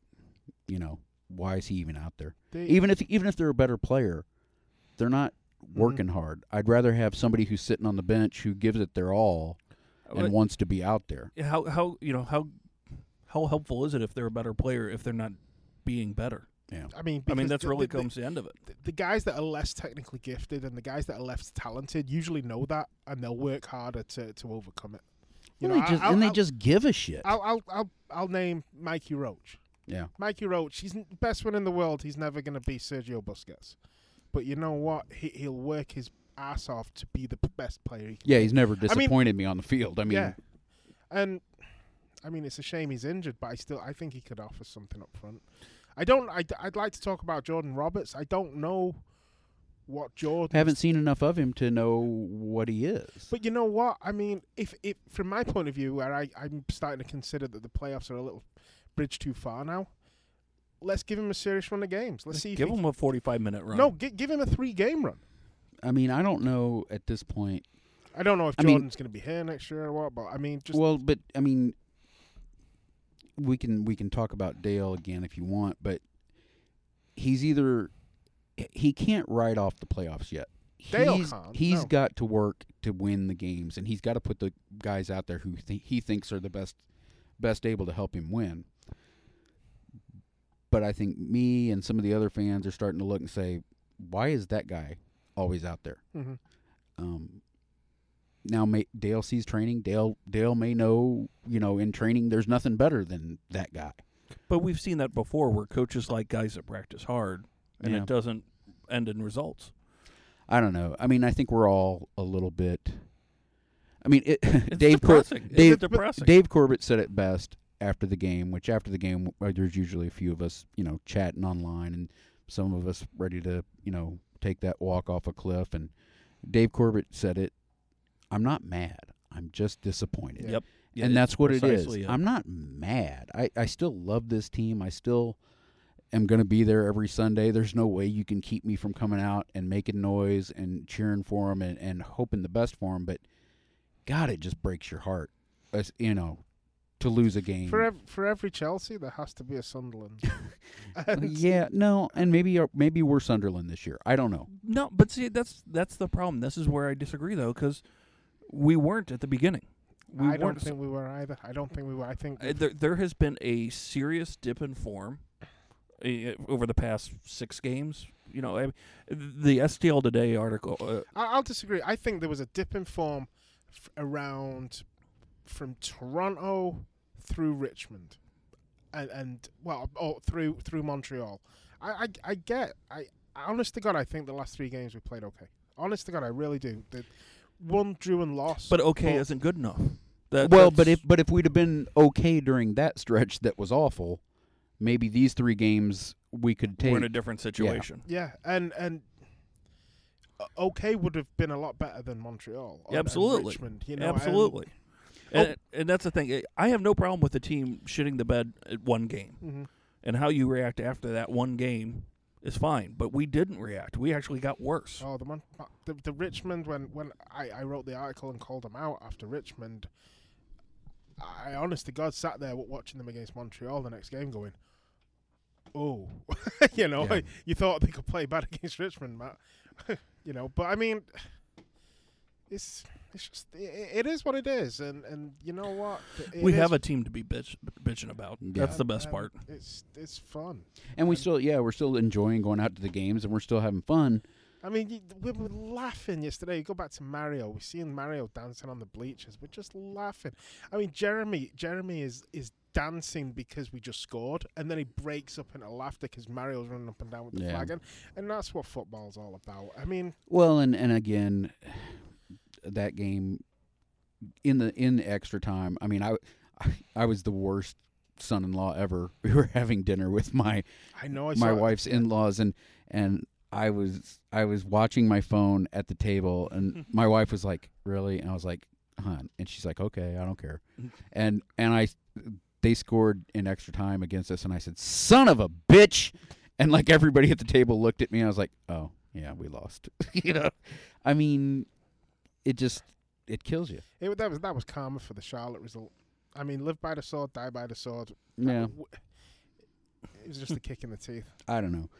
S2: why is he even out there? Even if they're a better player, they're not working hard. I'd rather have somebody who's sitting on the bench who gives it their all and wants to be out there.
S1: How helpful is it if they're a better player if they're not being better?
S2: Yeah.
S1: I mean that's really comes the end of it.
S3: The guys that are less technically gifted and the guys that are less talented usually know that, and they'll work harder to overcome it.
S2: They just give a shit.
S3: I'll name Mikey Roach.
S2: Yeah.
S3: Mikey Roach, he's the best one in the world. He's never going to be Sergio Busquets. But you know what? He'll work his ass off to be the best player he can be.
S2: He's never disappointed me on the field. I mean,
S3: yeah. And I mean, it's a shame he's injured, but I think he could offer something up front. I'd like to talk about Jordan Roberts. I don't know what Jordan.
S2: I haven't seen enough of him to know what he is.
S3: But you know what? I mean, if from my point of view, where I'm starting to consider that the playoffs are a little bridge too far now, let's give him a serious run of games. Let's see.
S1: Give him a 45-minute run.
S3: No, give him a 3-game run.
S2: I mean, I don't know at this point.
S3: I don't know if Jordan's going to be here next year or what, but I mean, just
S2: but I mean. We can talk about Dale again if you want, but he can't write off the playoffs yet. He's got to work to win the games, and he's got to put the guys out there who he thinks are the best able to help him win. But I think me and some of the other fans are starting to look and say, why is that guy always out there?
S3: Mm-hmm.
S2: now Dale sees training. Dale may know, in training there's nothing better than that guy.
S1: But we've seen that before, where coaches like guys that practice hard, and it doesn't end in results.
S2: I don't know. I mean, I think we're all a little bit. I mean,
S1: it's
S2: Dave
S1: depressing. It's depressing.
S2: Dave Corbett said it best after the game. Which after the game, there's usually a few of us, chatting online, and some of us ready to, take that walk off a cliff. And Dave Corbett said it. I'm not mad. I'm just disappointed.
S1: Yep. Yeah,
S2: and that's what it is.
S1: It.
S2: I'm not mad. I still love this team. I still am going to be there every Sunday. There's no way you can keep me from coming out and making noise and cheering for them and hoping the best for them. But, God, it just breaks your heart, to lose a game.
S3: For every Chelsea, there has to be a Sunderland.
S2: And maybe we're Sunderland this year. I don't know.
S1: No, but see, that's the problem. This is where I disagree, though, because we weren't at the beginning.
S3: I don't think we were either. I don't think we were. I think
S1: there has been a serious dip in form over the past 6 games. The STL Today article.
S3: I'll disagree. I think there was a dip in form around from Toronto through Richmond, and through Montreal. I honest to God, I think the last 3 games we played okay. Honest to God, I really do. The one drew and lost,
S1: but okay isn't good enough.
S2: But if we'd have been okay during that stretch that was awful, maybe these 3 games we could take.
S1: We're in a different situation.
S3: Yeah, and okay would have been a lot better than Montreal.
S1: Absolutely,
S3: Richmond,
S1: absolutely. And that's the thing. I have no problem with the team shitting the bed at 1 game,
S3: mm-hmm.
S1: and how you react after that 1 game is fine. But we didn't react. We actually got worse.
S3: Oh, the Richmond when I wrote the article and called them out after Richmond. I honest to God sat there watching them against Montreal the next game going, oh, you thought they could play bad against Richmond, Matt. But I mean, it's just, it is what it is. And you know what?
S1: We have a team to be bitching about. Yeah. That's the best part.
S3: It's fun.
S2: And we're still enjoying going out to the games, and we're still having fun.
S3: I mean, we were laughing yesterday. You go back to Mario. We're seeing Mario dancing on the bleachers. We're just laughing. I mean, Jeremy is dancing because we just scored, and then he breaks up into laughter because Mario's running up and down with the flag, and that's what football's all about. I mean,
S2: well, and again, that game in the extra time. I mean, I was the worst son-in-law ever. We were having dinner with my wife's in-laws, and I was watching my phone at the table, and my wife was like, "Really?" And I was like, "Hon," and she's like, "Okay, I don't care." And they scored in extra time against us, and I said, "Son of a bitch!" And like everybody at the table looked at me, and I was like, "Oh yeah, we lost." I mean, it kills you.
S3: That was karma for the Charlotte result. I mean, live by the sword, die by the sword.
S2: Yeah,
S3: it was just a kick in the teeth.
S2: I don't know.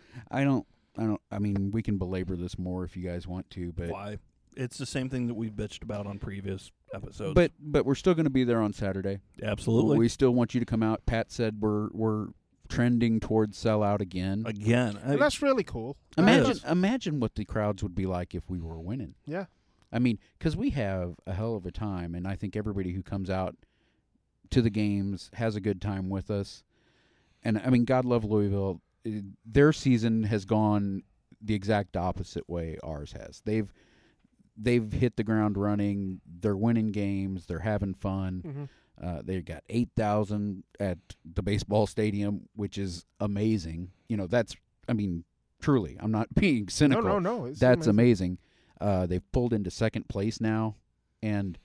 S2: I mean, we can belabor this more if you guys want to, but
S1: why? It's the same thing that we've bitched about on previous episodes.
S2: But we're still going to be there on Saturday.
S1: Absolutely.
S2: We still want you to come out. Pat said we're trending towards sellout again.
S3: Well, that's really cool.
S2: Imagine what the crowds would be like if we were winning.
S3: Yeah.
S2: I mean, because we have a hell of a time, and I think everybody who comes out to the games has a good time with us. And I mean, God love Louisville. Their season has gone the exact opposite way ours has. They've hit the ground running. They're winning games. They're having fun.
S3: Mm-hmm.
S2: They've got 8,000 at the baseball stadium, which is amazing. That's, I mean, truly, I'm not being cynical.
S3: No.
S2: That's amazing. They've pulled into second place now, and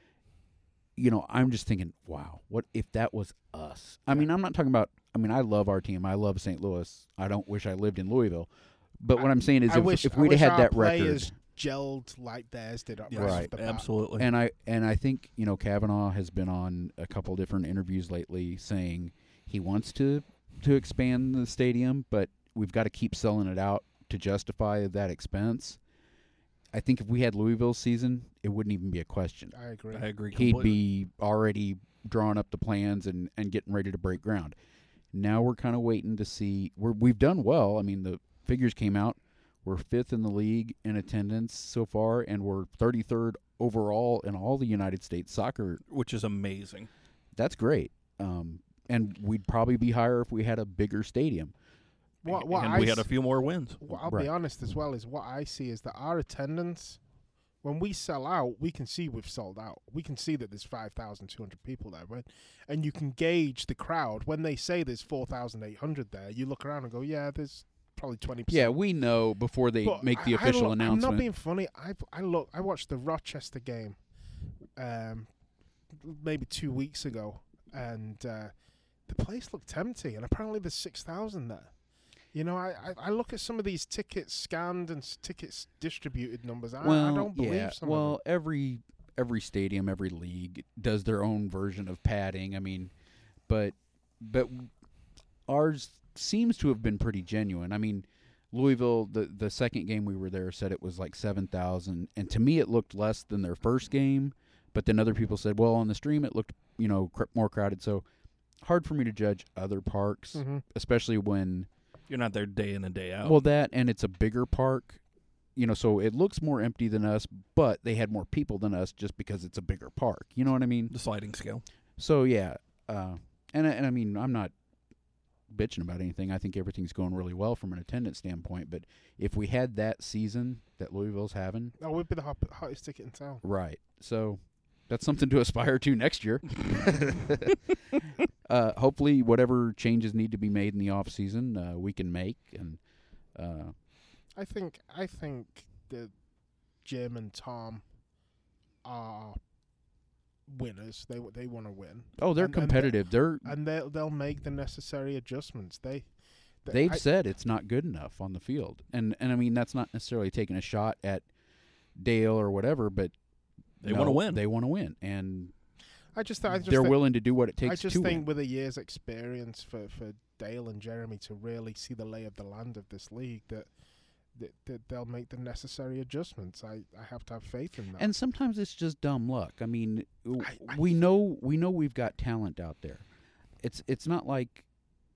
S2: I'm just thinking, wow, what if that was us? I mean, I'm not talking about. I mean, I love our team. I love St. Louis. I don't wish I lived in Louisville. But what I'm saying is, if we'd had that record,
S3: gelled like theirs did,
S1: right? Absolutely.
S2: And I think Kavanaugh has been on a couple different interviews lately saying he wants to expand the stadium, but we've got to keep selling it out to justify that expense. I think if we had Louisville's season, it wouldn't even be a question.
S3: I agree
S1: completely.
S2: He'd be already drawing up the plans and getting ready to break ground. Now we're kind of waiting to see. We've done well. I mean, the figures came out. We're 5th in the league in attendance so far, and we're 33rd overall in all the United States soccer,
S1: which is amazing.
S2: That's great. And we'd probably be higher if we had a bigger stadium.
S1: And we had a few more wins.
S3: I'll be honest as well, is what I see is that our attendance, when we sell out, we can see we've sold out. We can see that there's 5,200 people there, right? And you can gauge the crowd. When they say there's 4,800 there, you look around and go, yeah, there's probably 20%.
S2: Yeah, we know before they make the official announcement.
S3: I'm not being funny. I watched the Rochester game maybe 2 weeks ago, and the place looked empty, and apparently there's 6,000 there. You know, I look at some of these tickets scanned and tickets distributed numbers. I don't believe some of them.
S2: Every stadium, every league does their own version of padding. I mean, but ours seems to have been pretty genuine. I mean, Louisville, the second game we were there, said it was like 7,000, and to me it looked less than their first game. But then other people said, well, on the stream it looked, more crowded. So hard for me to judge other parks, especially when
S1: you're not there day in and day out.
S2: Well, that, and it's a bigger park, so it looks more empty than us, but they had more people than us just because it's a bigger park. You know what I mean?
S1: The sliding scale.
S2: So, yeah. And I mean, I'm not bitching about anything. I think everything's going really well from an attendance standpoint. But if we had that season that Louisville's having...
S3: Oh, we'd be the hottest ticket in town.
S2: Right. So that's something to aspire to next year. Hopefully, whatever changes need to be made in the off season, we can make. And
S3: I think that Jim and Tom are winners. They want to win.
S2: Oh, they're competitive.
S3: They'll make the necessary adjustments.
S2: They've said it's not good enough on the field, and I mean that's not necessarily taking a shot at Dale or whatever, but
S1: they want to win.
S2: They want to win, and
S3: they're
S2: willing to do what it takes.
S3: I just
S2: to
S3: think
S2: win.
S3: With a year's experience for Dale and Jeremy to really see the lay of the land of this league, that they'll make the necessary adjustments. I have to have faith in that.
S2: And sometimes it's just dumb luck. I mean, we know we've got talent out there. It's not like,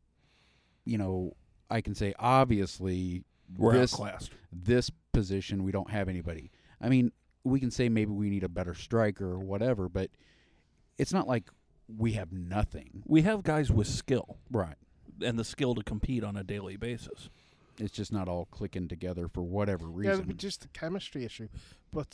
S2: I can say obviously
S1: we're outclassed.
S2: This position we don't have anybody. I mean, we can say maybe we need a better striker or whatever, but it's not like we have nothing.
S1: We have guys with skill.
S2: Right.
S1: And the skill to compete on a daily basis.
S2: It's just not all clicking together for whatever reason.
S3: Yeah, just a chemistry issue. But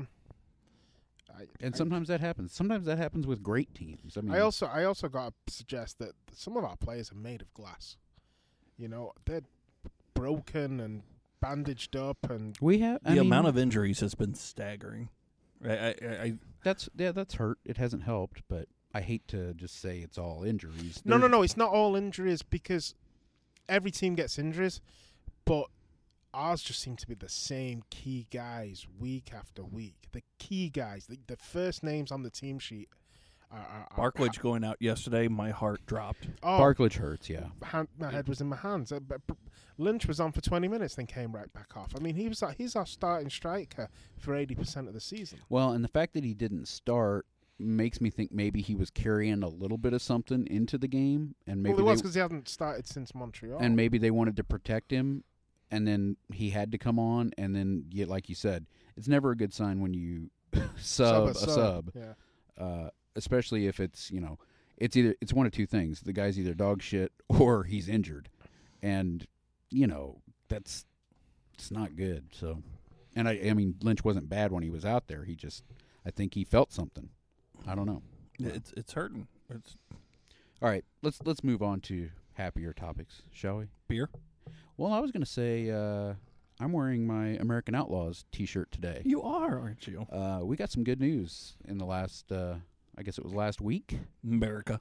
S2: sometimes that happens. Sometimes that happens with great teams. I mean,
S3: I also got to suggest that some of our players are made of glass. They're broken and bandaged up, and
S1: the amount of injuries has been staggering.
S2: That's hurt. It hasn't helped, but I hate to just say it's all injuries.
S3: No, it's not all injuries, because every team gets injuries, but ours just seem to be the same key guys week after week. The key guys, the first names on the team sheet.
S1: Barklage going out yesterday, my heart dropped.
S3: Oh,
S2: Barklage hurts, yeah.
S3: My head was in my hands. But Lynch was on for 20 minutes, then came right back off. I mean, he's our starting striker for 80% of the season.
S2: Well, and the fact that he didn't start makes me think maybe he was carrying a little bit of something into the game, and maybe
S3: it was because he hasn't started since Montreal,
S2: and maybe they wanted to protect him, and then he had to come on, and then like you said, it's never a good sign when you sub a sub.
S3: Yeah.
S2: Especially if it's it's one of two things: the guy's either dog shit or he's injured, and it's not good. So, and I mean Lynch wasn't bad when he was out there. I think he felt something. I don't know.
S1: It's hurting.
S2: All right. Let's move on to happier topics, shall we?
S1: Beer.
S2: Well, I was going to say I'm wearing my American Outlaws T-shirt today.
S1: You are, aren't you?
S2: We got some good news in the last. I guess it was last week.
S1: America.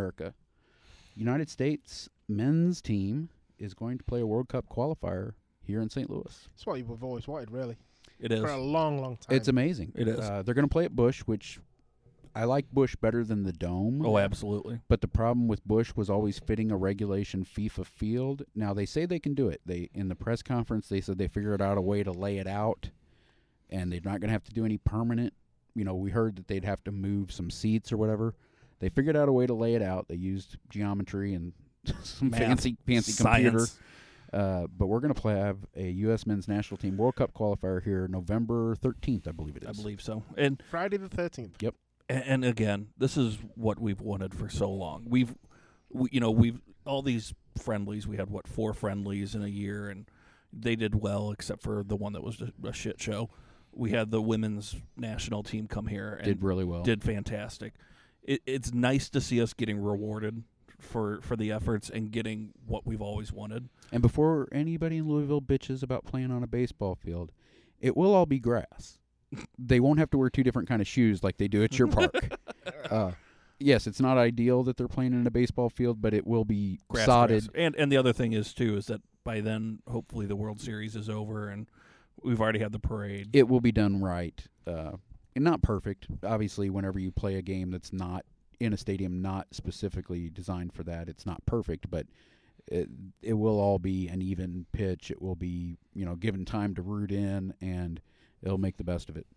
S2: United States men's team is going to play a World Cup qualifier here in St. Louis.
S3: It's what we've always wanted, really.
S1: It is.
S3: For a long, long time.
S2: It's amazing.
S1: It is.
S2: They're going to play at Busch, which I like Busch better than the Dome.
S1: Oh, absolutely.
S2: But the problem with Busch was always fitting a regulation FIFA field. Now, they say they can do it. In the press conference, they said they figured out a way to lay it out, and they're not going to have to do any permanent. We heard that they'd have to move some seats or whatever. They figured out a way to lay it out. They used geometry and some fancy computer. But we're going to have a U.S. men's national team World Cup qualifier here November 13th, I believe it is.
S1: I believe so. And
S3: Friday the 13th.
S2: Yep.
S1: And again, this is what we've wanted for so long. We've all these friendlies. We had 4 friendlies in a year, and they did well, except for the one that was a shit show. We had the women's national team come here and
S2: did really well.
S1: Did fantastic. It's nice to see us getting rewarded for the efforts and getting what we've always wanted.
S2: And before anybody in Louisville bitches about playing on a baseball field, it will all be grass. They won't have to wear 2 different kind of shoes like they do at your park. Yes, it's not ideal that they're playing in a baseball field, but it will be sodded.
S1: And the other thing is that by then, hopefully the World Series is over and we've already had the parade.
S2: It will be done right. And not perfect. Obviously, whenever you play a game that's not in a stadium not specifically designed for that, it's not perfect, but it will all be an even pitch. It will be, given time to root in, and it'll make the best of it.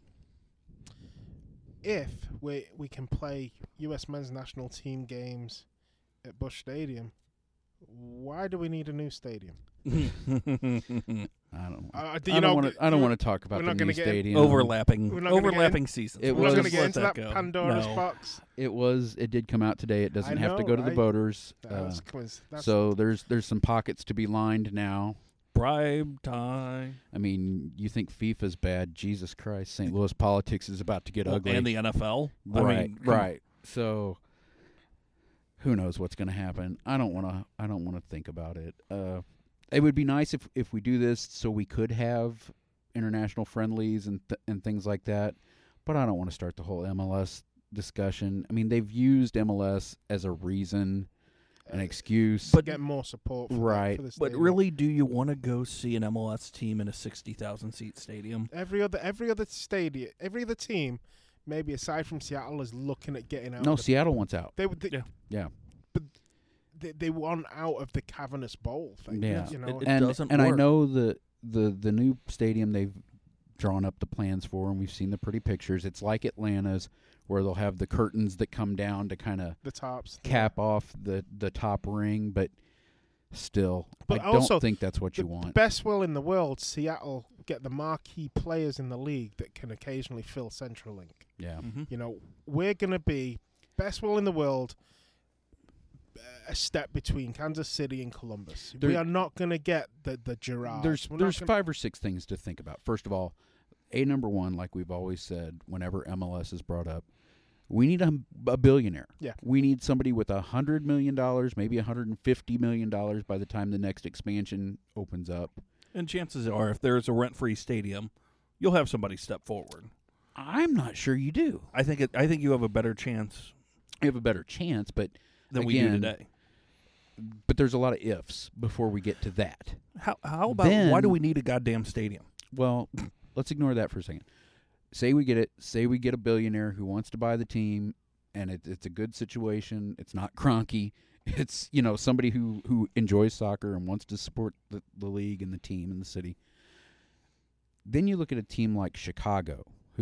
S3: If we can play U.S. men's national team games at Busch Stadium, why do we need a new stadium?
S2: I don't want to talk about the new stadium.
S1: Overlapping seasons.
S3: We're not going to get into that Pandora's box.
S2: It did come out today. It doesn't have to go to the voters. So there's some pockets to be lined now.
S1: Bribe time.
S2: I mean, you think FIFA's bad? Jesus Christ! St. Louis politics is about to get ugly,
S1: and the NFL.
S2: Right. So, who knows what's going to happen? I don't want to think about it. It would be nice if we do this so we could have international friendlies and things like that. But I don't want to start the whole MLS discussion. I mean, they've used MLS as a reason. An excuse,
S3: but get more support,
S2: right?
S1: But really, do you want to go see an MLS team in a 60,000 seat stadium?
S3: Every other stadium, every other team, maybe aside from Seattle, is looking at getting out.
S2: No, Seattle wants out.
S3: Yeah. But they want out of the cavernous bowl thing.
S2: Yeah,
S3: it
S2: doesn't. And work. I know the new stadium they've drawn up the plans for, and we've seen the pretty pictures. It's like Atlanta's, where they'll have the curtains that come down to kind of
S3: the tops
S2: cap off the top ring, but still, I don't think that's what you want.
S3: Best will in the world, Seattle get the marquee players in the league that can occasionally fill CenturyLink.
S2: Yeah.
S3: Mm-hmm. We're going to be best will in the world, a step between Kansas City and Columbus. We are not going to get the Girards.
S2: There's 5 or 6 things to think about. First of all, number one, like we've always said, whenever MLS is brought up, we need a billionaire.
S3: Yeah.
S2: We need somebody with $100 million, maybe $150 million by the time the next expansion opens up.
S1: And chances are, if there's a rent-free stadium, you'll have somebody step forward.
S2: I'm not sure you do.
S1: I think you have a better chance.
S2: You have a better chance, but
S1: than we do today.
S2: But there's a lot of ifs before we get to that.
S1: How about why do we need a goddamn stadium?
S2: Well, let's ignore that for a second. Say we get it. Say we get a billionaire who wants to buy the team, and it's a good situation. It's not Kroenke. It's somebody who enjoys soccer and wants to support the league and the team and the city. Then you look at a team like Chicago,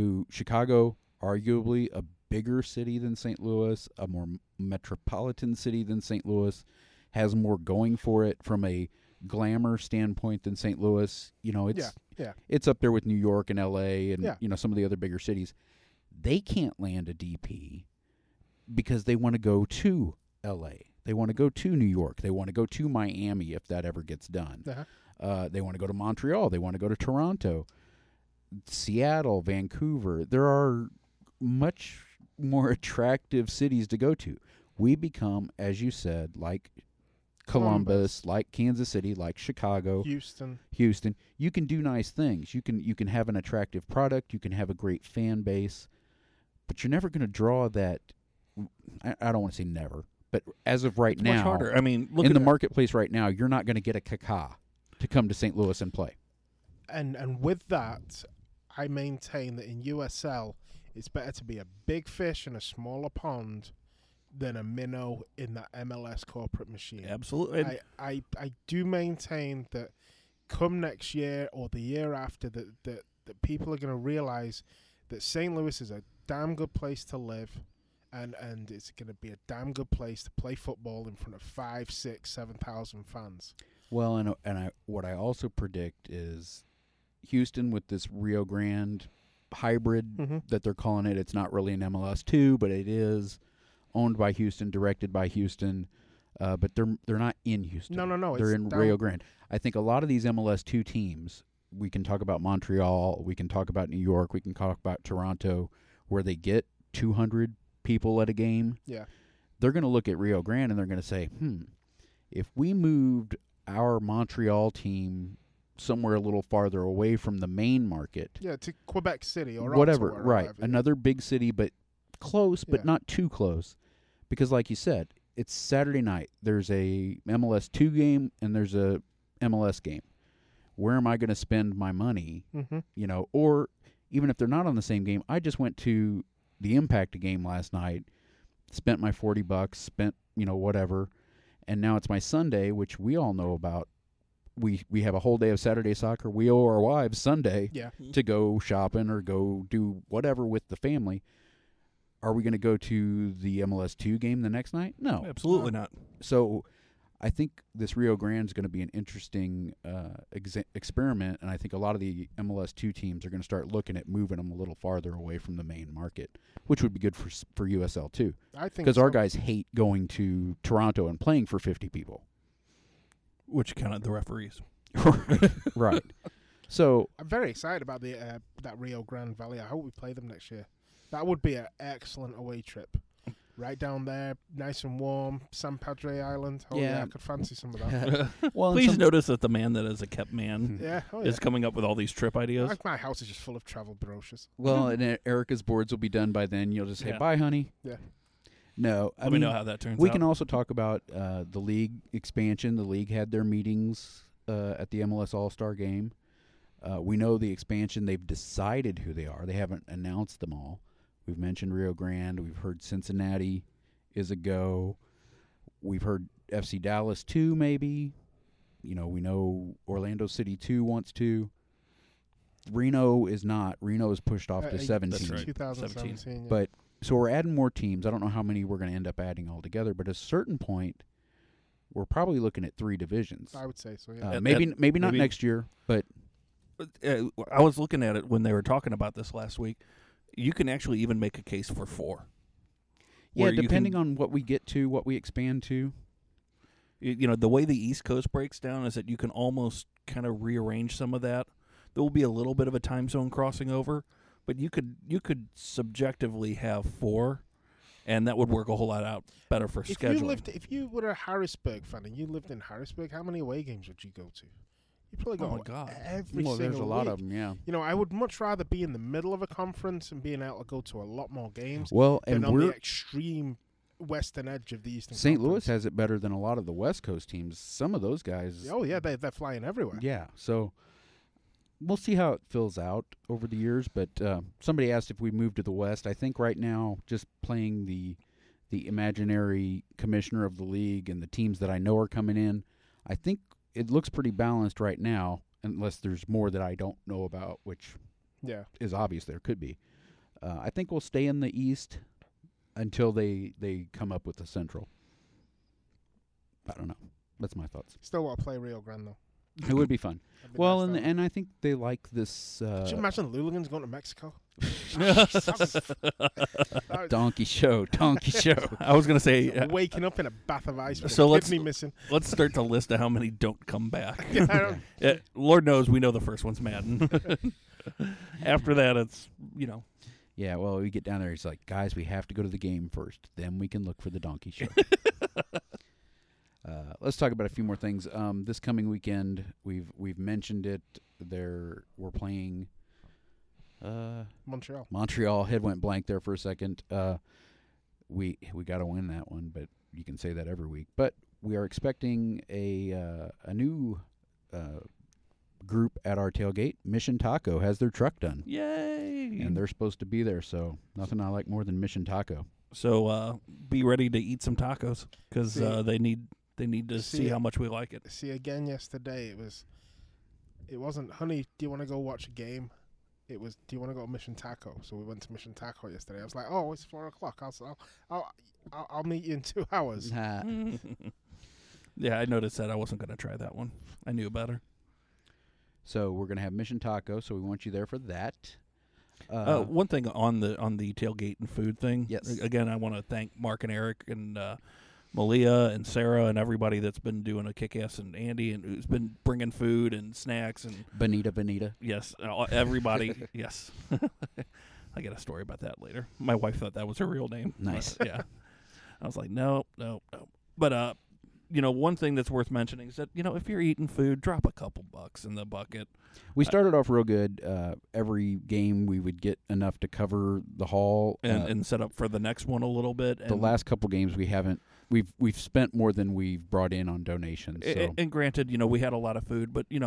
S2: arguably a bigger city than St. Louis, a more metropolitan city than St. Louis, has more going for it from a glamour standpoint than St. Louis. It's up there with New York and LA and some of the other bigger cities. They can't land a DP because they want to go to LA. They want to go to New York. They want to go to Miami if that ever gets done.
S3: Uh-huh.
S2: They want to go to Montreal. They want to go to Toronto, Seattle, Vancouver. There are much more attractive cities to go to. We become, as you said, like Columbus, like Kansas City, like Chicago,
S3: Houston.
S2: You can do nice things. You can have an attractive product. You can have a great fan base, but you're never going to draw that. I don't want to say never, but as of right now,
S1: much harder. I mean,
S2: in the marketplace right now, you're not going to get a Kaká to come to St. Louis and play.
S3: And with that, I maintain that in USL, it's better to be a big fish in a smaller pond than a minnow in that MLS corporate machine.
S1: Absolutely.
S3: I do maintain that come next year or the year after that people are going to realize that St. Louis is a damn good place to live and it's going to be a damn good place to play football in front of 5,000, 6,000, 7,000 fans.
S2: Well, and what I also predict is Houston with this Rio Grande hybrid that they're calling it. It's not really an MLS2, but it is owned by Houston, directed by Houston. But they're not in Houston.
S3: No.
S2: They're in Rio Grande. I think a lot of these MLS2 teams, we can talk about Montreal, we can talk about New York, we can talk about Toronto, where they get 200 people at a game.
S3: Yeah.
S2: They're going to look at Rio Grande and they're going to say, if we moved our Montreal team somewhere a little farther away from the main market.
S3: Yeah, to Quebec City or
S2: whatever,
S3: Ottawa,
S2: right.
S3: whatever.
S2: Another big city, but close, but not too close. Because like you said, it's Saturday night. There's a MLS 2 game and there's a MLS game. Where am I going to spend my money? You know, or even if they're not on the same game, I just went to the Impact game last night, spent my $40, spent, whatever, and now it's my Sunday, which we all know about. We have a whole day of Saturday soccer. We owe our wives Sunday to go shopping or go do whatever with the family. Are we going to go to the MLS 2 game the next night? No.
S1: Absolutely not.
S2: So I think this Rio Grande is going to be an interesting experiment, and I think a lot of the MLS 2 teams are going to start looking at moving them a little farther away from the main market, which would be good for USL too.
S3: I think
S2: because our guys hate going to Toronto and playing for 50 people.
S1: Which counted the referees.
S2: Right. So
S3: I'm very excited about that Rio Grande Valley. I hope we play them next year. That would be an excellent away trip. Right down there, nice and warm, San Padre Island. Oh yeah, I could fancy some of that.
S1: Well, please notice that the man that is a kept man is coming up with all these trip ideas.
S3: Like my house is just full of travel brochures.
S2: Well, and Erica's boards will be done by then. You'll just say, bye, honey.
S3: Yeah.
S2: No,
S1: Let me know how that turns out.
S2: We can also talk about the league expansion. The league had their meetings at the MLS All-Star game. We know the expansion. They've decided who they are. They haven't announced them all. We've mentioned Rio Grande. We've heard Cincinnati is a go. We've heard FC Dallas 2 maybe. We know Orlando City 2 wants to. Reno is not. Reno is pushed off to 17.
S1: That's right.
S3: 2017. Yeah.
S2: But so we're adding more teams. I don't know how many we're going to end up adding altogether, but at a certain point, we're probably looking at 3 divisions.
S3: I would say so, yeah.
S2: Maybe not next year, but...
S1: I was looking at it when they were talking about this last week. You can actually even make a case for 4.
S2: Yeah, depending on what we get to, what we expand to.
S1: The way the East Coast breaks down is that you can almost kind of rearrange some of that. There will be a little bit of a time zone crossing over, but you could subjectively have 4, and that would work a whole lot out better for scheduling.
S3: If you were a Harrisburg fan and you lived in Harrisburg, how many away games would you go to? You probably go every single
S2: there's a lot
S3: week.
S2: of them, yeah.
S3: I would much rather be in the middle of a conference and being able to go to a lot more games
S2: than
S3: on the extreme western edge of the Eastern
S2: St.
S3: Conference.
S2: Louis has it better than a lot of the West Coast teams. Some of those guys...
S3: Oh, yeah, they're flying everywhere.
S2: Yeah, so we'll see how it fills out over the years, but somebody asked if we moved to the West. I think right now, just playing the imaginary commissioner of the league and the teams that I know are coming in, I think it looks pretty balanced right now, unless there's more that I don't know about, which is obvious there could be. I think we'll stay in the East until they come up with the Central. I don't know. That's my thoughts.
S3: Still want to play Rio Grande, though.
S2: It would be fun. Well, and I think they like this...
S3: Could you imagine Luligans going to Mexico?
S2: Donkey show.
S1: I was going to say...
S3: waking up in a bath of ice with
S1: so
S3: a kidney missing.
S1: Let's start the list of how many don't come back. Lord knows we know the first one's Madden. After that, it's,
S2: Yeah, well, we get down there, he's like, guys, we have to go to the game first. Then we can look for the donkey show. Let's talk about a few more things. This coming weekend, we've mentioned it. We're playing
S3: Montreal.
S2: Montreal. Head went blank there for a second. We got to win that one, but you can say that every week. But we are expecting a new group at our tailgate. Mission Taco has their truck done.
S1: Yay!
S2: And they're supposed to be there, so nothing I like more than Mission Taco.
S1: So be ready to eat some tacos because they need to see how much we like it.
S3: See, again yesterday it wasn't, honey, do you want to go watch a game? It was, do you want to go to Mission Taco? So we went to Mission Taco yesterday. I was like, oh, it's 4:00. I'll meet you in 2 hours.
S1: Yeah, I noticed that. I wasn't going to try that one. I knew better.
S2: So we're going to have Mission Taco, so we want you there for that.
S1: One thing on the tailgate and food thing.
S2: Yes.
S1: Again, I want to thank Mark and Eric and Malia and Sarah and everybody that's been doing a kick-ass, and Andy, and who's been bringing food and snacks and
S2: Bonita.
S1: yes, everybody. Yes. I get a story about that later. My wife thought that was her real name.
S2: Nice.
S1: Yeah. I was like, no. But one thing that's worth mentioning is that if you're eating food, drop a couple bucks in the bucket.
S2: We started off real good. Every game we would get enough to cover the haul
S1: and set up for the next one a little bit.
S2: The last couple games we haven't. We've spent more than we've brought in on donations. So.
S1: And granted, we had a lot of food, but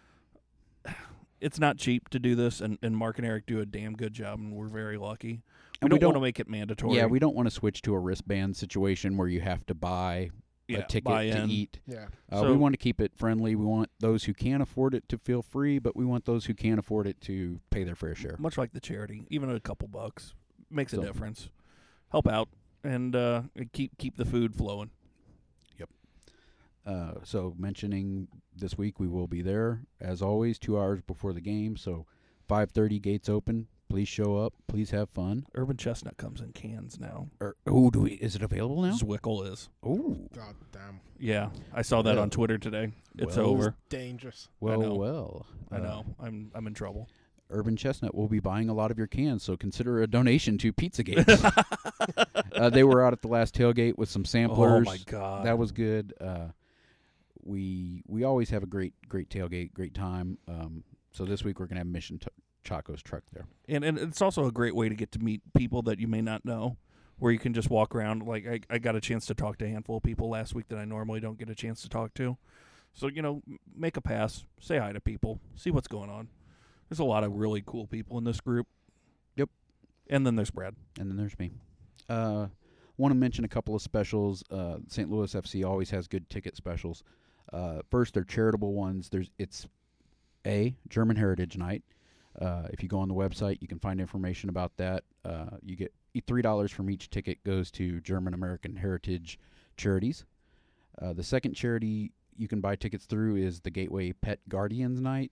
S1: it's not cheap to do this. And Mark and Eric do a damn good job, and we're very lucky. We don't want to make it mandatory.
S2: Yeah, we don't want to switch to a wristband situation where you have to buy a ticket to eat.
S3: Yeah.
S2: We want to keep it friendly. We want those who can't afford it to feel free, but we want those who can't afford it to pay their fair share.
S1: Much like the charity, even a couple bucks makes a difference. Help out and keep the food flowing.
S2: Yep. So mentioning this week, we will be there as always 2 hours before the game. So 5:30 gates open. Please show up. Please have fun.
S1: Urban Chestnut comes in cans now.
S2: Is it available now?
S1: Zwickle is.
S2: Oh,
S3: God damn.
S1: Yeah, I saw that on Twitter today. It's over.
S3: It's dangerous.
S1: I know.
S2: I
S1: know. I'm in trouble.
S2: Urban Chestnut will be buying a lot of your cans, so consider a donation to Pizzagate. They were out at the last tailgate with some samplers.
S1: Oh my God,
S2: that was good. We always have a great tailgate, great time. So this week we're gonna have Mission Chaco's truck there,
S1: and it's also a great way to get to meet people that you may not know, where you can just walk around. Like I got a chance to talk to a handful of people last week that I normally don't get a chance to talk to. So make a pass, say hi to people, see what's going on. There's a lot of really cool people in this group.
S2: Yep.
S1: And then there's Brad.
S2: And then there's me. Want to mention a couple of specials. St. Louis FC always has good ticket specials. First, they're charitable ones. It's German Heritage Night. If you go on the website, you can find information about that. You get $3 from each ticket goes to German American Heritage charities. The second charity you can buy tickets through is the Gateway Pet Guardians Night.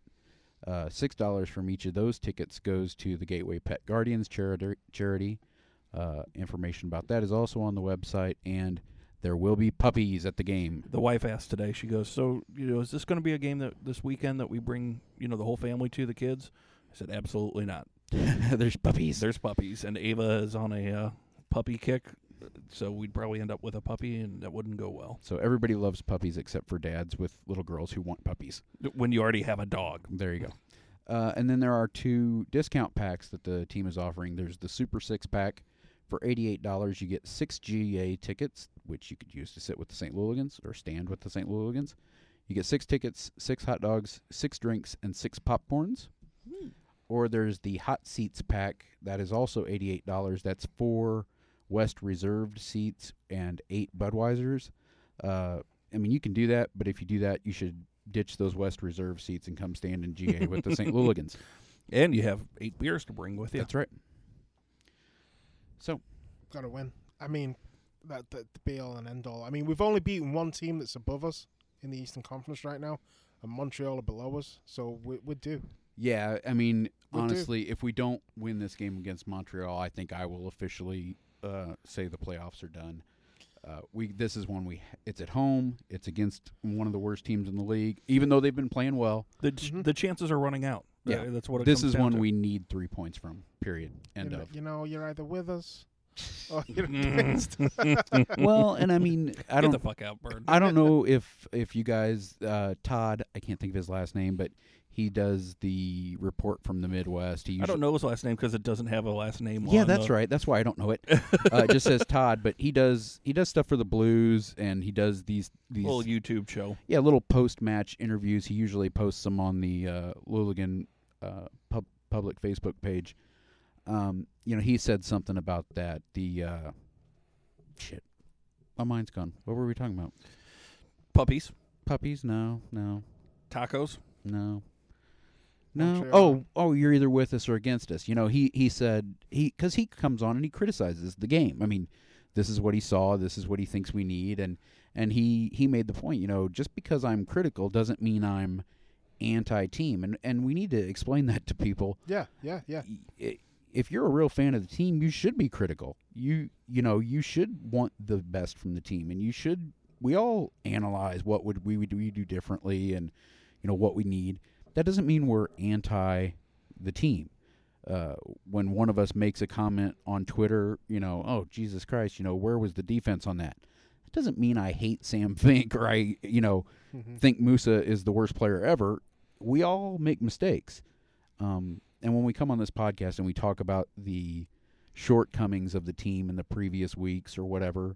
S2: $6 from each of those tickets goes to the Gateway Pet Guardians charity. Information about that is also on the website, and there will be puppies at the game.
S1: The wife asked today, she goes, so, is this going to be a game that this weekend that we bring, the whole family to, the kids? I said, absolutely not.
S2: There's puppies.
S1: There's puppies, and Ava is on a puppy kick, so we'd probably end up with a puppy, and that wouldn't go well.
S2: So everybody loves puppies except for dads with little girls who want puppies.
S1: When you already have a dog.
S2: There you go. And then there are 2 discount packs that the team is offering. There's the Super 6-pack. For $88, you get 6 GA tickets, which you could use to sit with the St. Louligans or stand with the St. Louligans. You get 6 tickets, 6 hot dogs, 6 drinks, and 6 popcorns. Or there's the Hot Seats pack. That is also $88. That's 4 West reserved seats and 8 Budweisers. You can do that, but if you do that, you should ditch those West reserved seats and come stand in GA with the St. Louligans.
S1: And you have 8 beers to bring with you.
S2: That's right. So,
S3: gotta win. That the be all and end all. We've only beaten one team that's above us in the Eastern Conference right now, and Montreal are below us. So we're due.
S2: Yeah, honestly, if we don't win this game against Montreal, I think I will officially say the playoffs are done. This is one it's at home. It's against one of the worst teams in the league, even though they've been playing well.
S1: The chances are running out.
S2: Yeah,
S1: that's what it
S2: this
S1: comes
S2: is
S1: down
S2: one
S1: to.
S2: we need 3 points from. Period. End of.
S3: You're either with us or you're against.
S2: Well, and I
S1: Get the fuck out, Bird.
S2: I don't know if you guys, Todd, I can't think of his last name, but he does the report from the Midwest.
S1: I don't know his last name because it doesn't have a last name.
S2: Yeah, that's right. That's why I don't know it. It just says Todd, but he does stuff for the Blues, and he does these
S1: little YouTube show.
S2: Yeah, little post-match interviews. He usually posts them on the Louligan public Facebook page. He said something about that. Shit, my mind's gone. What were we talking about?
S1: Puppies.
S2: No.
S1: Tacos.
S2: No.
S3: Montreal.
S2: Oh, you're either with us or against us. He said because he comes on and he criticizes the game. this is what he saw, this is what he thinks we need, and he made the point, just because I'm critical doesn't mean I'm anti-team, and we need to explain that to people.
S3: Yeah.
S2: If you're a real fan of the team, you should be critical. You should want the best from the team, and we all analyze what would we do differently, and what we need. That doesn't mean we're anti the team. When one of us makes a comment on Twitter, oh Jesus Christ, where was the defense on that? It doesn't mean I hate Sam Fink or I think Musa is the worst player ever. We all make mistakes. And when we come on this podcast and we talk about the shortcomings of the team in the previous weeks or whatever,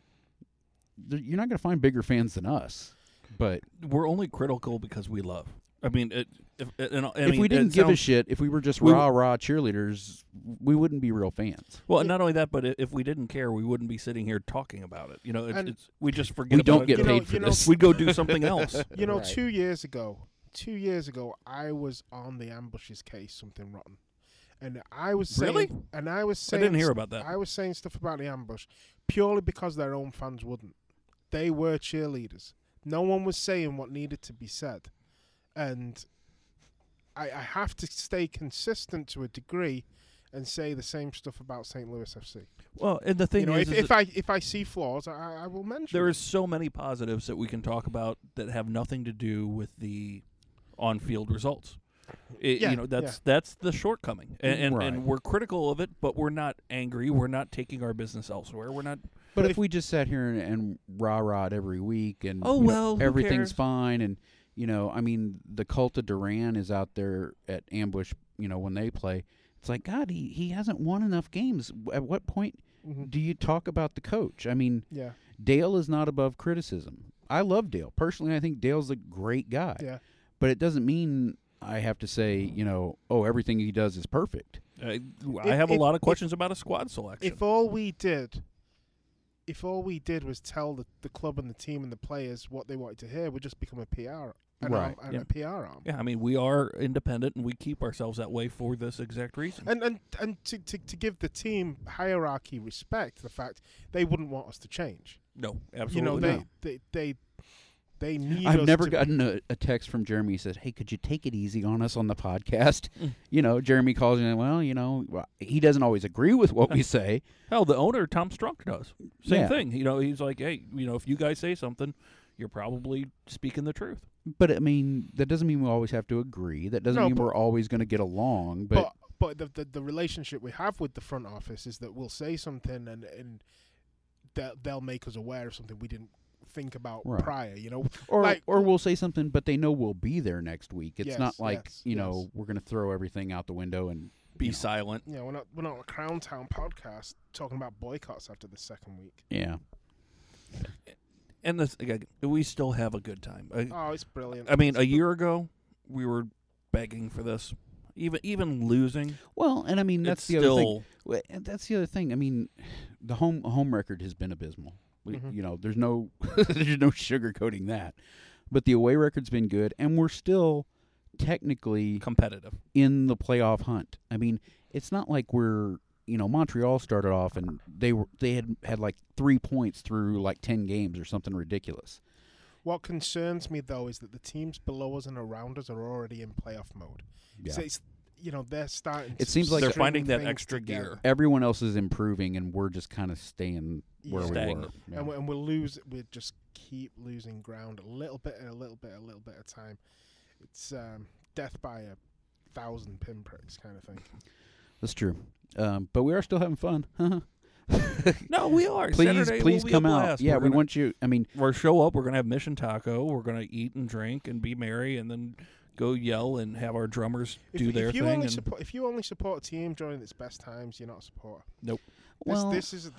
S2: you're not going to find bigger fans than us. But
S1: we're only critical because we love. I mean,
S2: if we didn't give a shit, if we were just rah cheerleaders, we wouldn't be real fans.
S1: Well, not only that, but if we didn't care, we wouldn't be sitting here talking about it. We just forget.
S2: We don't
S1: about
S2: get
S1: it.
S2: paid for this.
S1: We'd go do something else.
S3: Right. 2 years ago, I was on the Ambushes case, Something Rotten, and I was saying,
S1: really?
S3: And I was saying,
S1: I didn't hear about that.
S3: I was saying stuff about the Ambush purely because their own fans wouldn't. They were cheerleaders. No one was saying what needed to be said. And I have to stay consistent to a degree and say the same stuff about St. Louis FC.
S1: Well, and the thing is,
S3: if I see flaws, I will mention.
S1: There is so many positives that we can talk about that have nothing to do with the on-field results. That's the shortcoming, and we're critical of it, but we're not angry. We're not taking our business elsewhere. We're not.
S2: But if we just sat here and rah-rahed every week and everything's fine and. The cult of Duran is out there at Ambush, when they play. It's like, God, he hasn't won enough games. At what point do you talk about the coach? I mean, Dale is not above criticism. I love Dale. Personally, I think Dale's a great guy. Yeah. But it doesn't mean I have to say, everything he does is perfect.
S1: I have a lot of questions about a squad selection.
S3: If all we did was tell the club and the team and the players what they wanted to hear, we'd just become a PR a PR arm.
S1: Yeah, I mean, we are independent, and we keep ourselves that way for this exact reason.
S3: And to give the team hierarchy respect, the fact they wouldn't want us to change.
S1: No, absolutely not.
S3: They need
S2: I've
S3: us
S2: never
S3: to
S2: gotten a text from Jeremy who says, hey, could you take it easy on us on the podcast? Jeremy calls in, he doesn't always agree with what we say.
S1: Hell, the owner, Tom Strunk, does. Same thing. He's like, hey, if you guys say something, you're probably speaking the truth.
S2: But, I mean, that doesn't mean we always have to agree. That doesn't mean we're always going to get along. But
S3: the relationship we have with the front office is that we'll say something and they'll make us aware of something we didn't think about prior,
S2: or we'll say something, but they know we'll be there next week. It's not like we're going to throw everything out the window and
S1: be silent.
S3: Yeah, we're not a Crown Town podcast talking about boycotts after the second week.
S2: Yeah,
S1: and we still have a good time.
S3: It's brilliant.
S1: I mean, a year ago we were begging for this, even losing.
S2: Well, and I mean that's the other thing. That's the other thing. I mean, the home record has been abysmal. There's no sugarcoating that. But the away record's been good, and we're still technically
S1: competitive
S2: in the playoff hunt. I mean, it's not like we're Montreal started off and they had like 3 points through like 10 games or something ridiculous.
S3: What concerns me though is that the teams below us and around us are already in playoff mode. Yeah. So it's they're starting.
S2: It seems like
S1: they're finding that extra gear.
S2: Everyone else is improving, and we're just kind of staying where we were.
S3: Yeah. And we just keep losing ground a little bit at a time. It's death by 1,000 pinpricks kind of thing.
S2: That's true. But we are still having fun.
S1: No, we are.
S2: Please come out. Yeah, we want you. I mean,
S1: we'll show up. We're gonna have Mission Taco. We're gonna eat and drink and be merry, and then go yell and have our drummers do their thing.
S3: If you only support a team during its best times, you're not a supporter.
S1: Nope.
S3: This is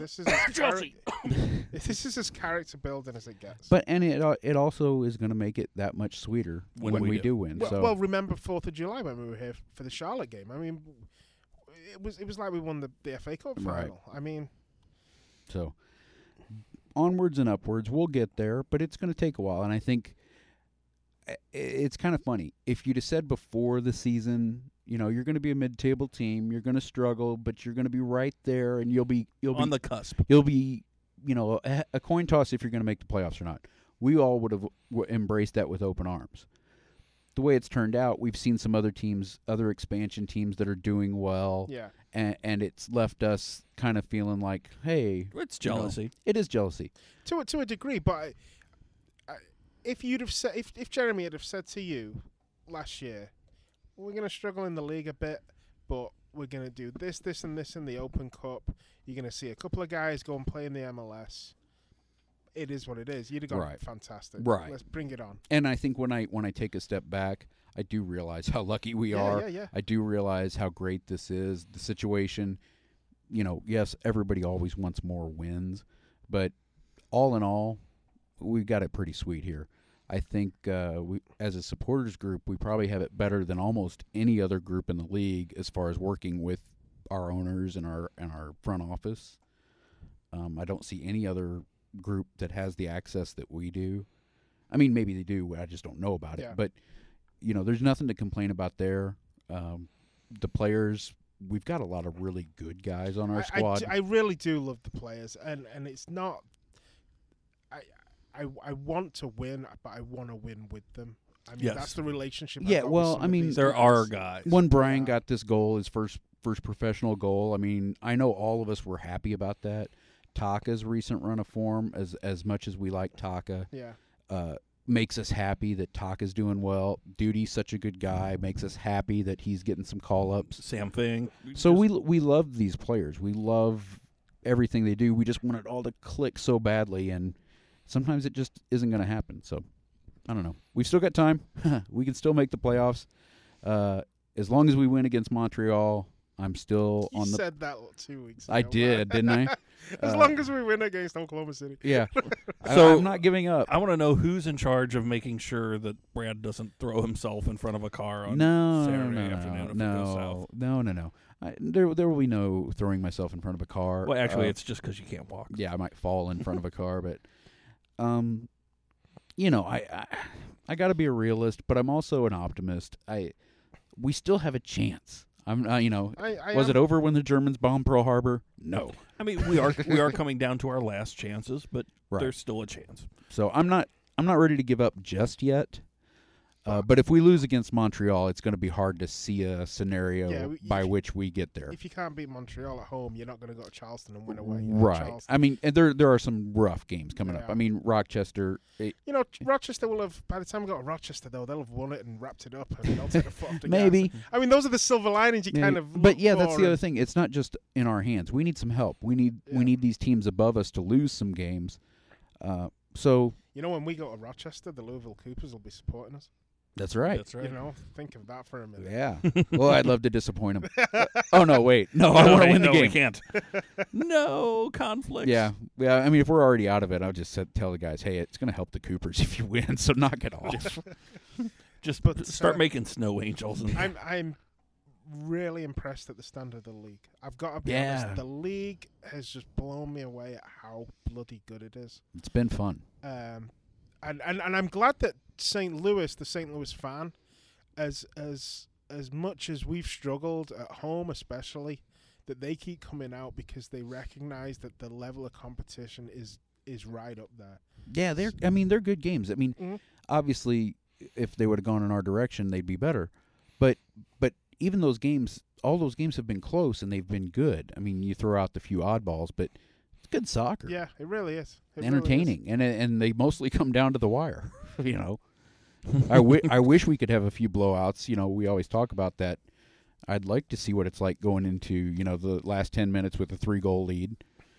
S3: as character building as it gets.
S2: But it also is going to make it that much sweeter when we do win.
S3: Well, remember 4th of July when we were here for the Charlotte game. I mean, it was like we won the FA Cup final. Right. I mean,
S2: so onwards and upwards, we'll get there, but it's going to take a while. And I think it's kind of funny if you'd have said before the season, You're going to be a mid-table team. You're going to struggle, but you're going to be right there, and you'll be
S1: on the cusp.
S2: You'll be, a coin toss if you're going to make the playoffs or not. We all would have embraced that with open arms. The way it's turned out, we've seen some other teams, other expansion teams that are doing well.
S3: Yeah.
S2: And it's left us kind of feeling like, hey,
S1: it's jealousy.
S2: It is jealousy
S3: to a degree. But if you'd have said, if Jeremy had have said to you last year, we're going to struggle in the league a bit, but we're going to do this, this, and this in the Open Cup. You're going to see a couple of guys go and play in the MLS. It is what it is. You'd have gone, fantastic.
S2: Right.
S3: Let's bring it on.
S2: And I think when I take a step back, I do realize how lucky we are.
S3: Yeah.
S2: I do realize how great this is. The situation, yes, everybody always wants more wins, but all in all, we got it pretty sweet here. I think we, as a supporters group, we probably have it better than almost any other group in the league as far as working with our owners and our front office. I don't see any other group that has the access that we do. I mean, maybe they do. I just don't know about it. But there's nothing to complain about there. The players, we've got a lot of really good guys on our squad.
S3: I really do love the players, and it's not. I want to win, but I want to win with them. I mean, that's the relationship.
S2: Yeah, well, I mean,
S1: there are guys.
S2: When Brian got this goal, his first professional goal, I mean, I know all of us were happy about that. Taka's recent run of form, as much as we like Taka, makes us happy that Taka's doing well. Duty's such a good guy, makes us happy that he's getting some call-ups.
S1: Sam Thing.
S2: So we love these players. We love everything they do. We just want it all to click so badly, and sometimes it just isn't going to happen. So, I don't know. We've still got time. We can still make the playoffs. As long as we win against Montreal, I'm still on the...
S3: You said that 2 weeks ago.
S2: I did, didn't I?
S3: As long as we win against Oklahoma City.
S2: Yeah.
S1: So
S2: I'm not giving up.
S1: I want to know who's in charge of making sure that Brad doesn't throw himself in front of a car on Saturday afternoon if it goes south.
S2: No. There will be no throwing myself in front of a car.
S1: Well, actually, it's just because you can't walk.
S2: Yeah, I might fall in front of a car, but... I got to be a realist, but I'm also an optimist. We still have a chance. Was it over when the Germans bombed Pearl Harbor? No.
S1: I mean, we are coming down to our last chances, but there's still a chance.
S2: So I'm not ready to give up just yet. But if we lose against Montreal, it's going to be hard to see a scenario by which we get there.
S3: If you can't beat Montreal at home, you're not going to go to Charleston and win away.
S2: Right. I mean, there are some rough games coming up. I mean, Rochester.
S3: Rochester will have, by the time we got to Rochester, though, they'll have won it and wrapped it up, and they'll take a foot off the
S2: Maybe.
S3: gas. I mean, those are the silver linings you kind of.
S2: But that's the other thing. It's not just in our hands. We need some help. We need these teams above us to lose some games. So.
S3: When we go to Rochester, the Louisville Coopers will be supporting us.
S2: That's right.
S1: That's right.
S3: Think of that for a minute.
S2: Yeah. Well, I'd love to disappoint them. Oh, no, wait. No, I want to win the game.
S1: We can't. No conflict.
S2: Yeah. I mean, if we're already out of it, I'll just tell the guys, hey, it's going to help the Coopers if you win, so knock it off.
S1: Just start making snow angels.
S3: I'm really impressed at the standard of the league. I've got to be honest. The league has just blown me away at how bloody good it is.
S2: It's been fun.
S3: And I'm glad that St. Louis, the St. Louis fan, as much as we've struggled at home especially, that they keep coming out because they recognize that the level of competition is right up there.
S2: Yeah, they're good games. I mean, obviously, if they would have gone in our direction, they'd be better. But even those games, all those games have been close and they've been good. I mean, you throw out the few oddballs, but it's good soccer.
S3: Yeah, it really is.
S2: Entertaining, really is. And they mostly come down to the wire. I wish we could have a few blowouts. We always talk about that. I'd like to see what it's like going into the last 10 minutes with a 3-goal lead.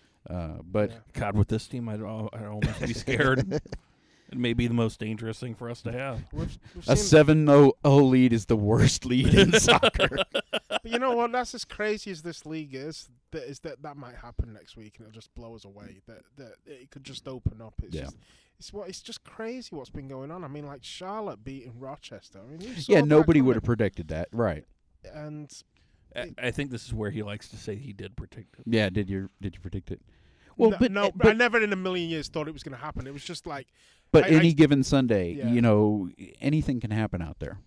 S2: But
S1: God, with this team, I'd almost be scared. It may be the most dangerous thing for us to have.
S3: We've
S2: a 7-0 lead is the worst lead in soccer.
S3: But you know what? That's as crazy as this league is. That might happen next week and it'll just blow us away. That it could just open up. It's just crazy what's been going on. I mean, like Charlotte beating Rochester. I mean,
S2: nobody would have predicted that, right?
S3: And
S1: I think this is where he likes to say he did predict it.
S2: Yeah, did you predict it?
S3: Well, but I never in a million years thought it was going to happen. It was just like.
S2: But any given Sunday, anything can happen out there.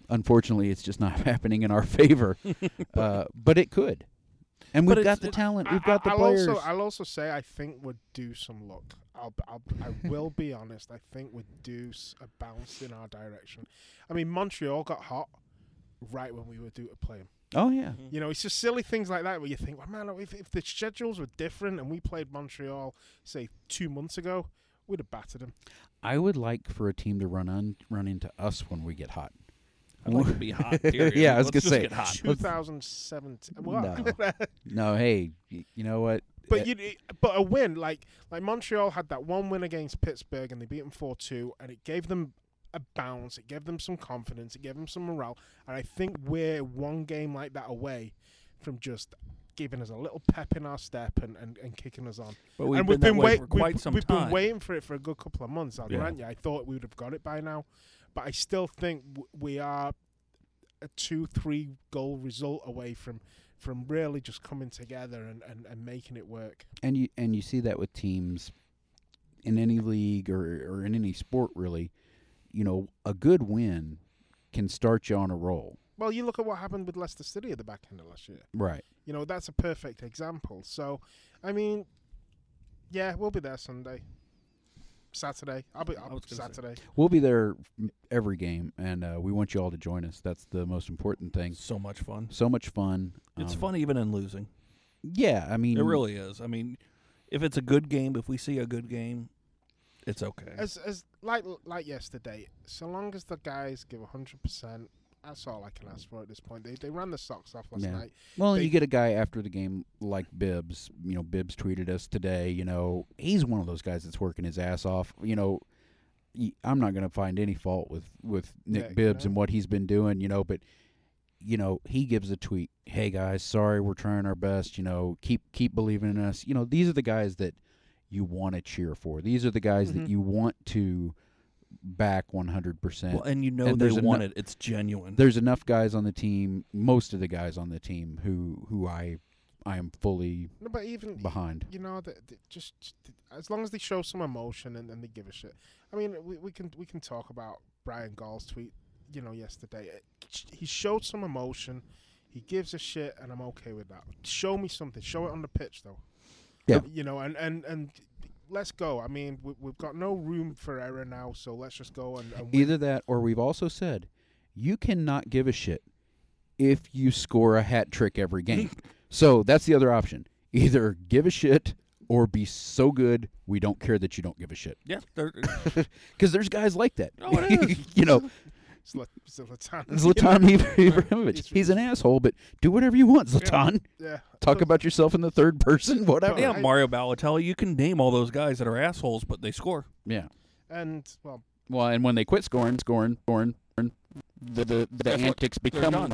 S2: Unfortunately, it's just not happening in our favor. But it could. And we've got the talent. We've got the players.
S3: I'll also say I think we're due some luck. I will be honest. I think we're due a bounce in our direction. I mean, Montreal got hot right when we were due to play them.
S2: Oh, yeah.
S3: You know, it's just silly things like that where you think, well, man, if the schedules were different and we played Montreal, say, 2 months ago, we'd have battered them.
S2: I would like for a team to run into us when we get hot.
S1: I'd like to be hot, period.
S2: Yeah, I was going to say.
S3: 2017.
S2: No, hey, you know what?
S3: But a win, like Montreal had that one win against Pittsburgh and they beat them 4-2, and it gave them a bounce, it gave them some confidence, it gave them some morale, and I think we're one game like that away from just giving us a little pep in our step and kicking us on.
S1: But we've been that way for quite some time.
S3: We've been waiting for it for a good couple of months, I'll grant you. I thought we would have got it by now, but I still think we are a 2-3 goal result away from really just coming together and making it work. And
S2: you see that with teams in any league or in any sport, really. You know, a good win can start you on a roll.
S3: Well, you look at what happened with Leicester City at the back end of last year.
S2: Right.
S3: You know, that's a perfect example. So, I mean, yeah, we'll be there Saturday. I'll be Saturday.
S2: We'll be there every game, and we want you all to join us. That's the most important thing.
S1: So much fun.
S2: It's
S1: fun even in losing.
S2: Yeah, I mean,
S1: it really is. I mean, if it's a good game, if we see a good game, it's okay.
S3: As like yesterday, so long as the guys give 100%, that's all I can ask for at this point. They ran the socks off last night.
S2: Well, you get a guy after the game like Bibbs. You know, Bibbs tweeted us today. You know, he's one of those guys that's working his ass off. You know, I'm not going to find any fault with Nick Bibbs and what he's been doing. You know, but you know, he gives a tweet. Hey guys, sorry, we're trying our best. You know, keep believing in us. You know, these are the guys that you want to cheer for. These are the guys that you want to back 100%.
S1: Well, and you know they want it. It's genuine.
S2: There's enough guys on the team, most of the guys on the team, who I am fully behind.
S3: You know, just as long as they show some emotion and they give a shit. I mean, we can talk about Brian Gall's tweet, you know, yesterday. He showed some emotion. He gives a shit, and I'm okay with that. Show me something. Show it on the pitch, though.
S2: Yeah.
S3: You know, and let's go. I mean, we've got no room for error now, so let's just go and win.
S2: Either that, or we've also said, you cannot give a shit if you score a hat trick every game. So that's the other option. Either give a shit or be so good we don't care that you don't give a shit.
S1: Yeah.
S2: Because there's guys like that.
S1: Oh, it is.
S2: You know.
S3: Zlatan
S2: Ibrahimovic. He's an asshole, but do whatever you want, Zlatan.
S3: Yeah.
S2: Talk about yourself in the third person, whatever.
S1: Yeah, Mario Balotelli. You can name all those guys that are assholes, but they score.
S2: Yeah.
S3: And
S2: and when they quit scoring, the antics become.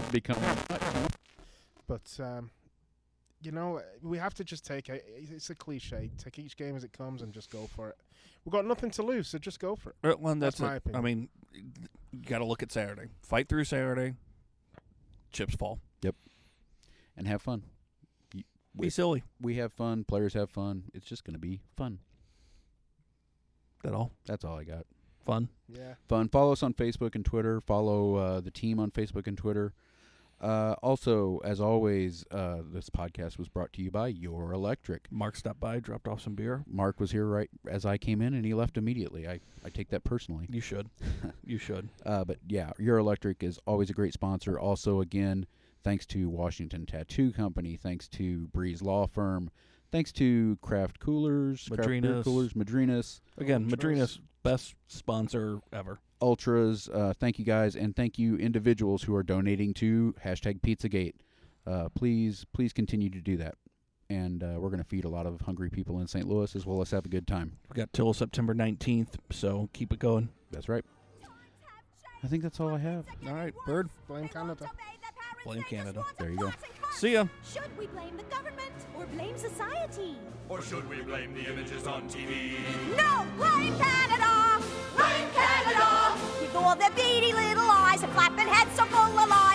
S3: But you know, we have to just take it. It's a cliche. Take each game as it comes and just go for it. We've got nothing to lose, so just go for it.
S1: Well,
S3: that's my opinion.
S1: I mean, you got to look at Saturday. Fight through Saturday. Chips fall.
S2: Yep. And have fun.
S1: Be silly.
S2: We have fun. Players have fun. It's just going to be fun.
S1: That all?
S2: That's all I got.
S1: Fun?
S3: Yeah.
S2: Fun. Follow us on Facebook and Twitter. Follow the team on Facebook and Twitter. Also, as always, this podcast was brought to you by Your Electric.
S1: Mark stopped by, dropped off some beer.
S2: Mark was here right as I came in, and he left immediately. I take that personally.
S1: You should. You should.
S2: But, yeah, Your Electric is always a great sponsor. Also, again, thanks to Washington Tattoo Company. Thanks to Breeze Law Firm. Thanks to Craft Coolers. Madrinas.
S1: Again, Madrinas, best sponsor ever.
S2: Ultras, thank you guys, and thank you individuals who are donating to #Pizzagate. Please continue to do that. And we're going to feed a lot of hungry people in St. Louis as well as have a good time.
S1: We got till September 19th, so keep it going.
S2: That's right. I think that's all I have.
S1: All right, Bird.
S3: Blame Canada.
S1: Blame Canada.
S2: There you go.
S1: See ya.
S5: Should we blame the government or blame society?
S6: Or should we blame the images on TV?
S5: No! Blame Canada! Blame Canada! With all their beady little eyes and flapping heads so full of lies.